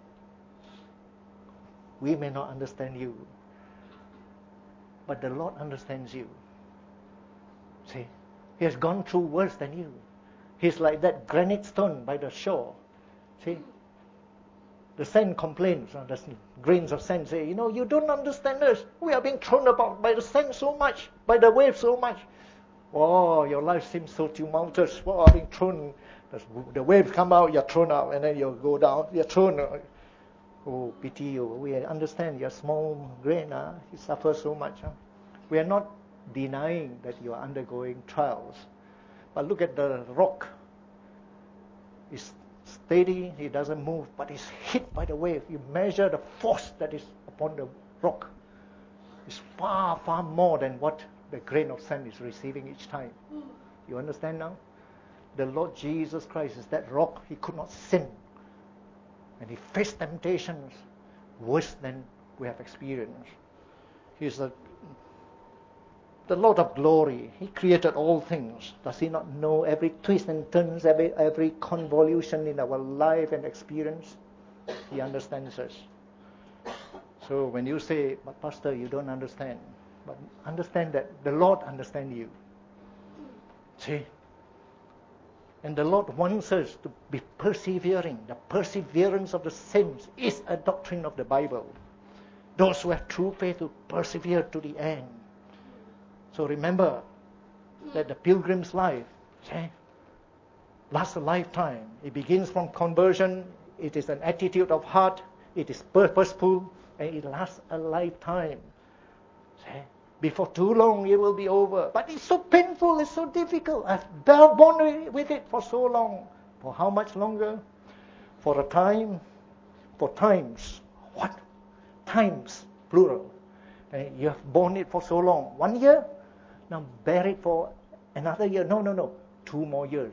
we may not understand you, but the Lord understands you. See, He has gone through worse than you. He's like that granite stone by the shore. See, the sand complains, uh, the grains of sand say, you know, you don't understand us. We are being thrown about by the sand so much, by the waves so much. Oh, your life seems so tumultuous. Oh, being thrown, the waves come out, you're thrown out, and then you go down, you're thrown. Oh, pity you. We understand you're small grain, huh? You suffer so much. Huh? We are not denying that you are undergoing trials. But look at the rock. It's steady, it doesn't move, but it's hit by the wave. You measure the force that is upon the rock. It's far, far more than what the grain of sand is receiving each time. You understand now? The Lord Jesus Christ is that rock. He could not sin. And He faced temptations worse than we have experienced. He's the, the Lord of glory. He created all things. Does He not know every twist and turns, every, every convolution in our life and experience? He understands us. So when you say, but Pastor, you don't understand. But understand that the Lord understands you. See? And the Lord wants us to be persevering. The perseverance of the saints is a doctrine of the Bible. Those who have true faith will persevere to the end. So remember that the pilgrim's life, see, lasts a lifetime. It begins from conversion. It is an attitude of heart. It is purposeful. And it lasts a lifetime. See? Before too long, it will be over. But it's so painful. It's so difficult. I've borne with it for so long. For how much longer? For a time. For times. What? Times. Plural. And you have borne it for so long. One year? Now bear it for another year. No, no, no. Two more years.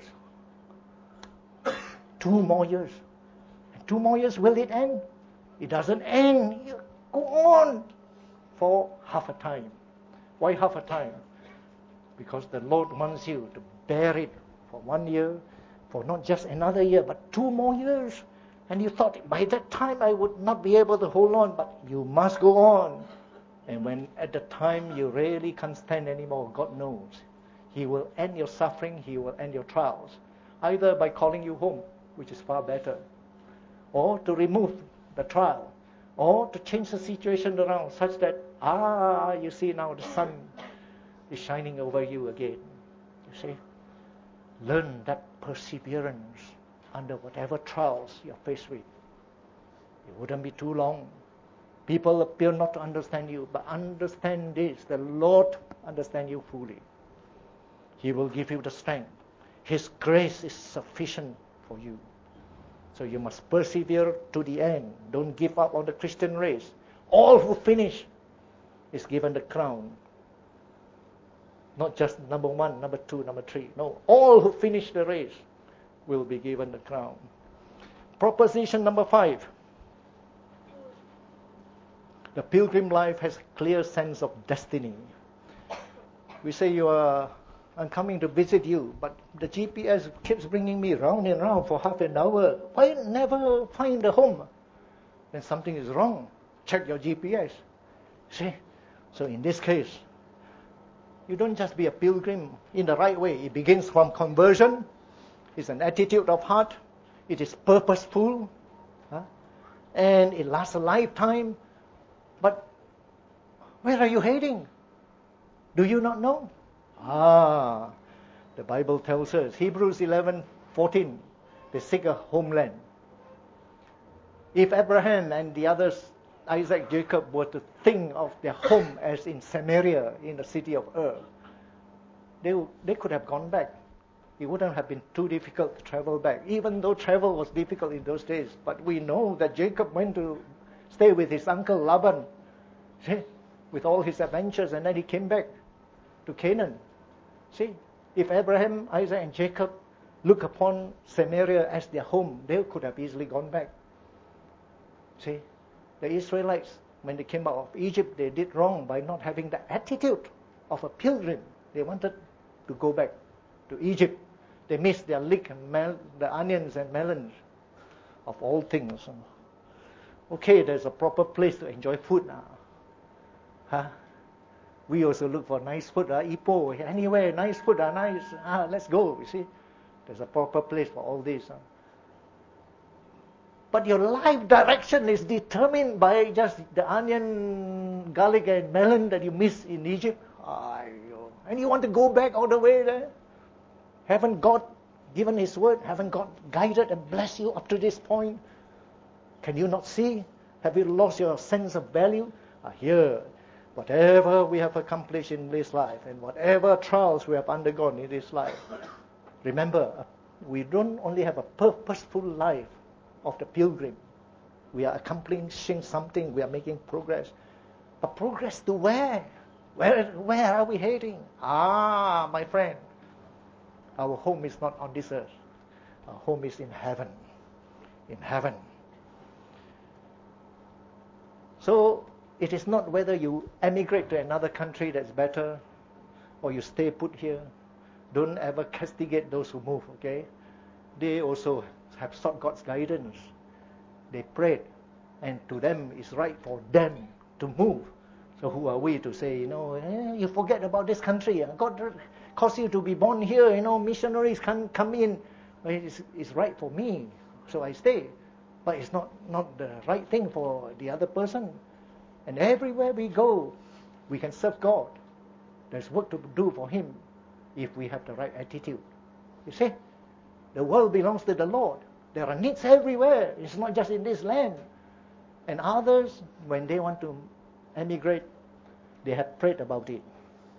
Two more years. And two more years, will it end? It doesn't end. You go on for half a time. Why half a time? Because the Lord wants you to bear it for one year, for not just another year, but two more years. And you thought, by that time I would not be able to hold on, but you must go on. And when at the time you really can't stand anymore, God knows, He will end your suffering, He will end your trials, either by calling you home, which is far better, or to remove the trial, or to change the situation around such that, ah, you see now the sun is shining over you again. You see? Learn that perseverance under whatever trials you're faced with. It wouldn't be too long. People appear not to understand you, but understand this, the Lord understands you fully. He will give you the strength. His grace is sufficient for you. So you must persevere to the end. Don't give up on the Christian race. All who finish is given the crown. Not just number one, number two, number three. No, all who finish the race will be given the crown. Proposition number five. The pilgrim life has a clear sense of destiny. We say you are, I'm coming to visit you, but the G P S keeps bringing me round and round for half an hour. Why never find the home? Then something is wrong. Check your G P S. See? So in this case, you don't just be a pilgrim in the right way. It begins from conversion. It's an attitude of heart. It is purposeful. Huh? And it lasts a lifetime. But where are you heading? Do you not know? Ah, the Bible tells us, Hebrews eleven fourteen, they seek a homeland. If Abraham and the others, Isaac, Jacob, were to think of their home as in Samaria, in the city of Ur, they, they could have gone back. It wouldn't have been too difficult to travel back, even though travel was difficult in those days. But we know that Jacob went to stay with his uncle Laban, see, with all his adventures, and then he came back to Canaan. See, if Abraham, Isaac, and Jacob look upon Samaria as their home, they could have easily gone back. See, the Israelites, when they came out of Egypt, they did wrong by not having the attitude of a pilgrim. They wanted to go back to Egypt. They missed their leek and mel- the onions and melons, of all things. Okay, there's a proper place to enjoy food now. Huh? We also look for nice food. Uh, Ipoh, anywhere, nice food, uh, nice. Ah, let's go, you see. There's a proper place for all this. Uh. But your life direction is determined by just the onion, garlic, and melon that you miss in Egypt. Aiyo. And you want to go back all the way there? Haven't God given His word? Haven't God guided and blessed you up to this point? Can you not see? Have you lost your sense of value? Ah, here, whatever we have accomplished in this life and whatever trials we have undergone in this life, remember, we don't only have a purposeful life of the pilgrim. We are accomplishing something. We are making progress. But progress to where? Where, where are we heading? Ah, my friend, our home is not on this earth. Our home is in heaven. In heaven. So it is not whether you emigrate to another country that's better or you stay put here. Don't ever castigate those who move, okay? They also have sought God's guidance. They prayed, and to them it's right for them to move So who are we to say, you know, eh, you forget about this country. God caused you to be born here. You know, missionaries can come in. Well, it's, it's right for me, so I stay. But it's not, not the right thing for the other person. And everywhere we go, we can serve God. There's work to do for Him if we have the right attitude. You see, the world belongs to the Lord. There are needs everywhere. It's not just in this land. And others, when they want to emigrate, they have prayed about it.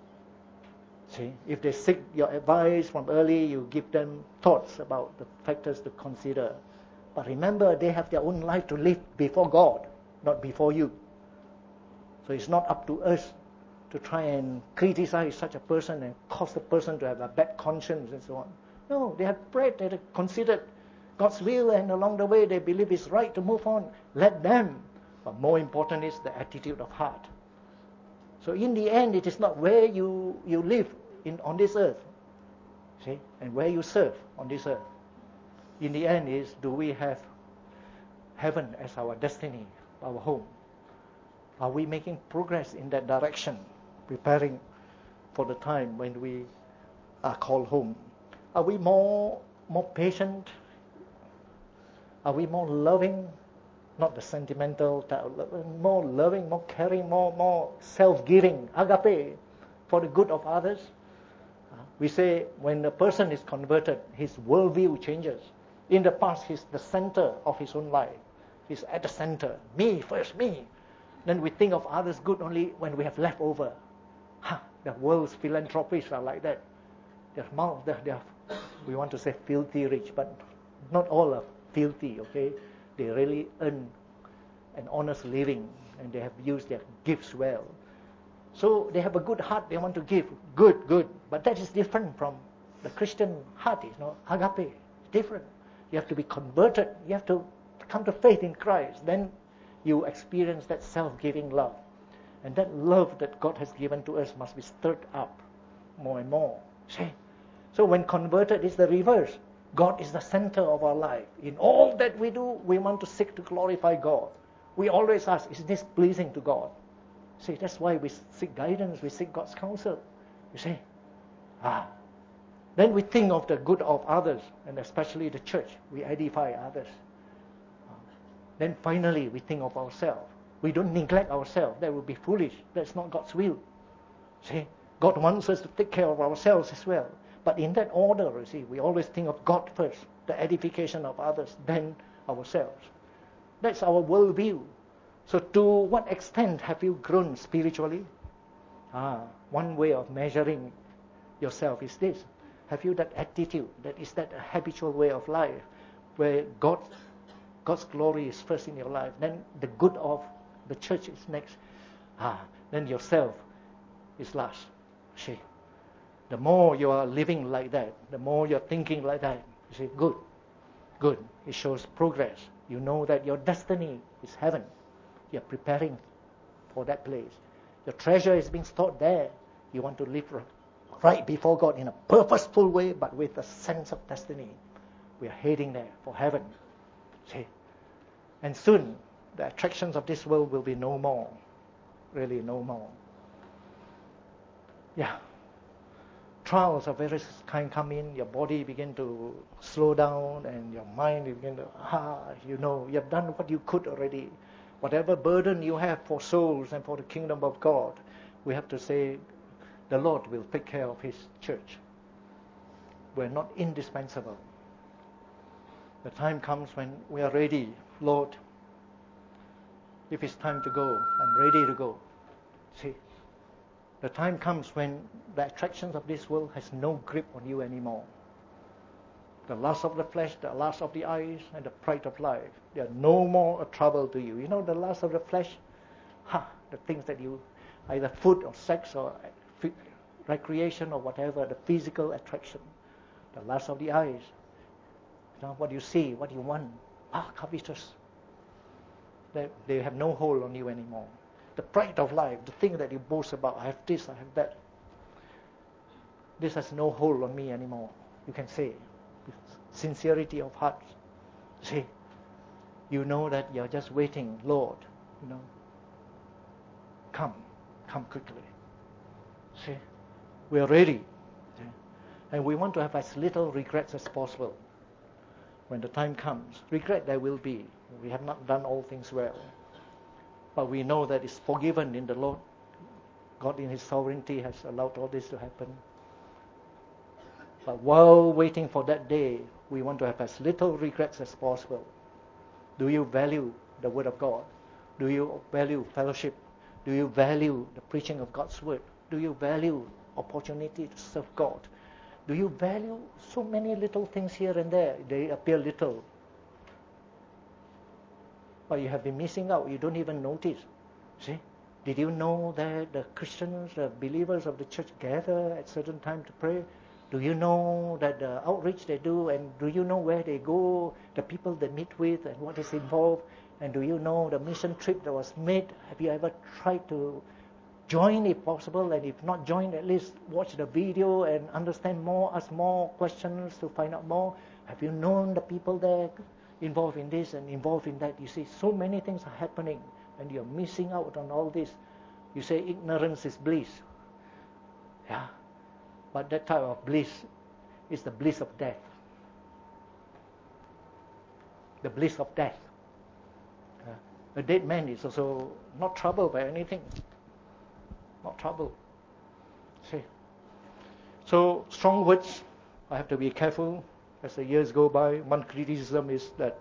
See, if they seek your advice from early, you give them thoughts about the factors to consider. But remember, they have their own life to live before God, not before you. So it's not up to us to try and criticize such a person and cause the person to have a bad conscience and so on. No, they have prayed, they have considered God's will, and along the way they believe it's right to move on. Let them. But more important is the attitude of heart. So in the end, it is not where you, you live in on this earth, see, and where you serve on this earth. In the end is, do we have heaven as our destiny, our home? Are we making progress in that direction, preparing for the time when we are called home? Are we more more patient? Are we more loving? Not the sentimental type of love, more loving, more caring, more more self-giving, agape, for the good of others. We say when a person is converted, his worldview changes. In the past, he's the center of his own life. He's at the center. Me first, me. Then we think of others good only when we have leftover. Ha, the world's philanthropists are like that. Their mouth, they're, they're, we want to say filthy rich, but not all are filthy, okay? They really earn an honest living and they have used their gifts well. So they have a good heart, they want to give. Good, good. But that is different from the Christian heart, you know, agape. It's different. You have to be converted. You have to come to faith in Christ. Then you experience that self-giving love. And that love that God has given to us must be stirred up more and more. See? So when converted, it's the reverse. God is the center of our life. In all that we do, we want to seek to glorify God. We always ask, is this pleasing to God? See, that's why we seek guidance, we seek God's counsel. You see? Ah. Then we think of the good of others, and especially the church. We edify others. Then finally, we think of ourselves. We don't neglect ourselves. That would be foolish. That's not God's will. See, God wants us to take care of ourselves as well. But in that order, you see, we always think of God first, the edification of others, then ourselves. That's our worldview. So to what extent have you grown spiritually? Ah, one way of measuring yourself is this. Have you that attitude? That is that a habitual way of life where God, God's glory is first in your life. Then the good of the church is next. Ah, then yourself is last. See, the more you are living like that, the more you're thinking like that, you see, good, good. It shows progress. You know that your destiny is heaven. You're preparing for that place. Your treasure is being stored there. You want to live right before God in a purposeful way, but with a sense of destiny. We are heading there for heaven. See? And soon, the attractions of this world will be no more. Really no more. Yeah. Trials of various kind come in, your body begin to slow down, and your mind begin to, ah, you know, you have done what you could already. Whatever burden you have for souls and for the kingdom of God, we have to say, the Lord will take care of His church. We're not indispensable. The time comes when we are ready. Lord, if it's time to go, I'm ready to go. See, the time comes when the attractions of this world has no grip on you anymore. The lust of the flesh, the lust of the eyes, and the pride of life, they are no more a trouble to you. You know the lust of the flesh? Ha! The things that you, either food or sex or recreation or whatever, the physical attraction. The lust of the eyes. You know, what you see, what you want. Ah, covetous. They, they have no hold on you anymore. The pride of life, the thing that you boast about, I have this, I have that. This has no hold on me anymore. You can say, with sincerity of heart. See, you know that you're just waiting, Lord, you know, come, come quickly. See, we are ready. See? And we want to have as little regrets as possible. When the time comes, regret there will be. We have not done all things well. But we know that it's forgiven in the Lord. God in His sovereignty has allowed all this to happen. But while waiting for that day, we want to have as little regrets as possible. Do you value the Word of God? Do you value fellowship? Do you value the preaching of God's Word? Do you value opportunity to serve God? Do you value so many little things here and there? They appear little. But you have been missing out. You don't even notice. See? Did you know that the Christians, the believers of the church gather at certain time to pray? Do you know that the outreach they do, and do you know where they go, the people they meet with, and what is involved? And do you know the mission trip that was made? Have you ever tried to join if possible? And if not join, at least watch the video and understand more, ask more questions to find out more. Have you known the people there involved in this and involved in that? You see, so many things are happening, and you're missing out on all this. You say ignorance is bliss. Yeah. But that type of bliss is the bliss of death. The bliss of death. Uh, a dead man is also not troubled by anything. Not troubled. See. So strong words. I have to be careful as the years go by. One criticism is that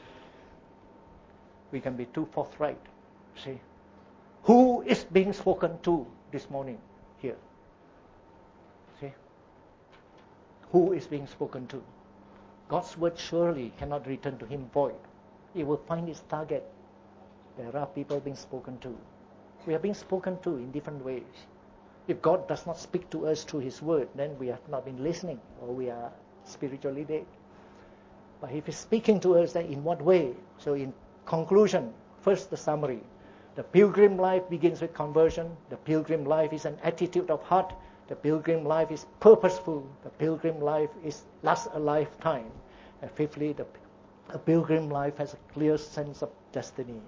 we can be too forthright. See. Who is being spoken to this morning here? See? Who is being spoken to? God's word surely cannot return to Him void. It will find its target. There are people being spoken to. We are being spoken to in different ways. If God does not speak to us through His word, then we have not been listening, or we are spiritually dead. But if He's speaking to us, then in what way? So in conclusion, first the summary. The pilgrim life begins with conversion. The pilgrim life is an attitude of heart. The pilgrim life is purposeful. The pilgrim life is lasts a lifetime. And fifthly, the a pilgrim life has a clear sense of destiny.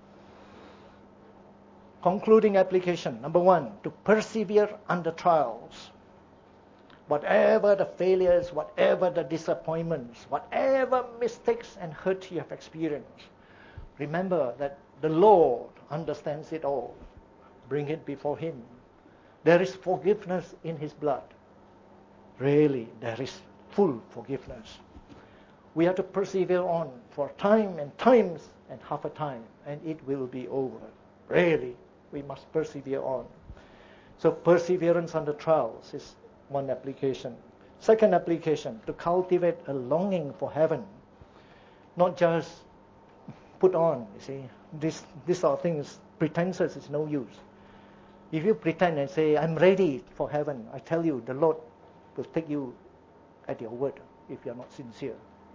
Concluding application. Number one, to persevere under trials. Whatever the failures, whatever the disappointments, whatever mistakes and hurt you have experienced, remember that the Lord understands it all. Bring it before Him. There is forgiveness in His blood. Really, there is full forgiveness. We have to persevere on for time and times and half a time, and it will be over. Really, we must persevere on. So perseverance under trials is one application. Second application, to cultivate a longing for heaven. Not just put on, you see. This, these are things, pretenses is no use. If you pretend and say, I'm ready for heaven, I tell you, the Lord will take you at your word if you are not sincere.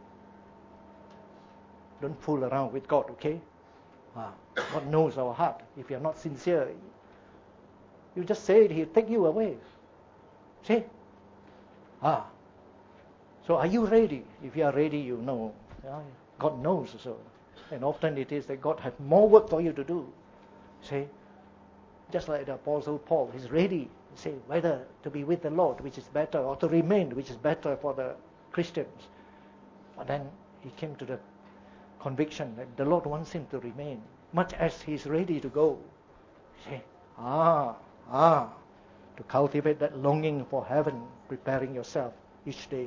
Don't fool around with God, okay? Ah, God knows our heart. If you are not sincere, you just say it, He'll take you away. See? Ah. So are you ready? If you are ready, you know. Yeah, God knows so. And often it is that God has more work for you to do. See? Just like the Apostle Paul, he's ready to say whether to be with the Lord, which is better, or to remain, which is better for the Christians. But then he came to the conviction that the Lord wants him to remain, much as he's ready to go. See? Ah, ah. To cultivate that longing for heaven, preparing yourself each day.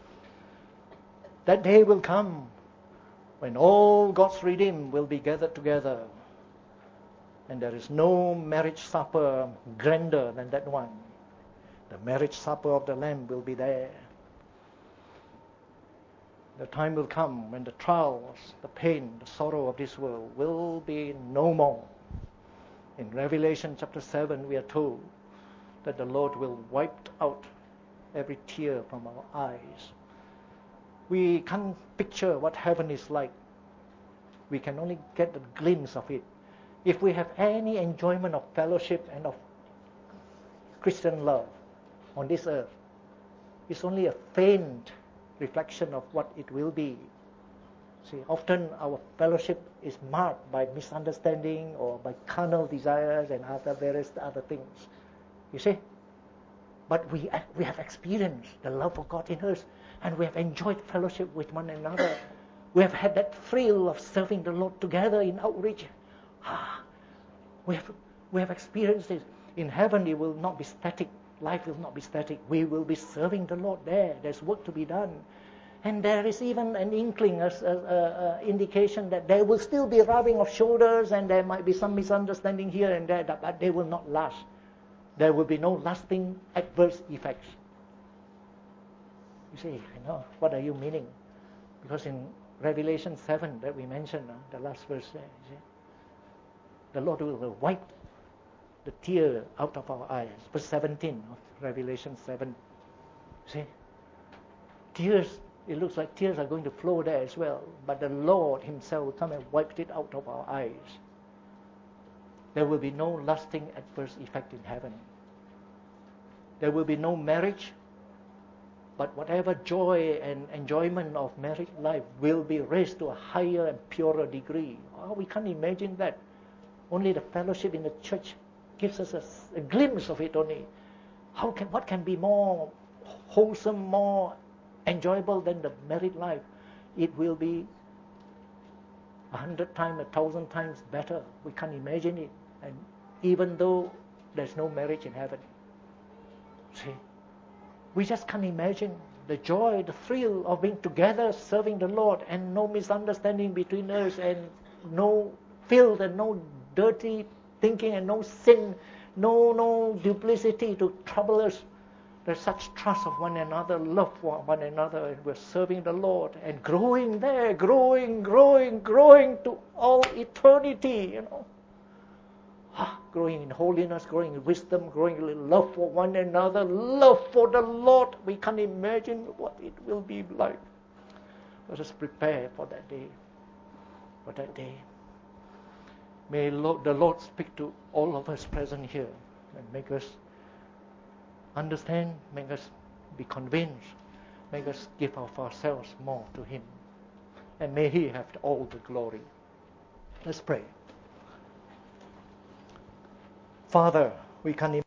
That day will come when all God's redeemed will be gathered together. And there is no marriage supper grander than that one. The marriage supper of the Lamb will be there. The time will come when the trials, the pain, the sorrow of this world will be no more. In Revelation chapter seven, we are told that the Lord will wipe out every tear from our eyes. We can't picture what heaven is like. We can only get a glimpse of it. If we have any enjoyment of fellowship and of Christian love on this earth, it's only a faint reflection of what it will be See, often our fellowship is marked by misunderstanding or by carnal desires and other various other things. You see? But we we have experienced the love of God in us, and we have enjoyed fellowship with one another. We have had that thrill of serving the Lord together in outreach. Ah, we have we have experienced this. In heaven, it will not be static. Life will not be static. We will be serving the Lord there. There's work to be done. And there is even an inkling, an indication that there will still be rubbing of shoulders and there might be some misunderstanding here and there, but they will not last. There will be no lasting adverse effects. You say, I know, what are you meaning? Because in Revelation seven that we mentioned, uh, the last verse there, you see, the Lord will wipe the tear out of our eyes. Verse seventeen of Revelation seven. See, tears, it looks like tears are going to flow there as well, but the Lord himself will come and wipe it out of our eyes. There will be no lasting adverse effect in heaven. There will be no marriage, but whatever joy and enjoyment of married life will be raised to a higher and purer degree. Oh, we can't imagine that. Only the fellowship in the church gives us a, a glimpse of it only. How can what can be more wholesome, more enjoyable than the married life? It will be a hundred times, a thousand times better. We can't imagine it. And even though there's no marriage in heaven, see, we just can't imagine the joy, the thrill of being together, serving the Lord, and no misunderstanding between us, and no filth and no dirty thinking and no sin, no no duplicity to trouble us. There's such trust of one another, love for one another, and we're serving the Lord and growing there, growing, growing, growing to all eternity, you know. Ah, growing in holiness, growing in wisdom, growing in love for one another, love for the Lord. We can't imagine what it will be like. Let us prepare for that day, for that day. May Lord, the Lord speak to all of us present here and make us understand, make us be convinced, make us give of ourselves more to Him. And may He have all the glory. Let's pray. Father, we can't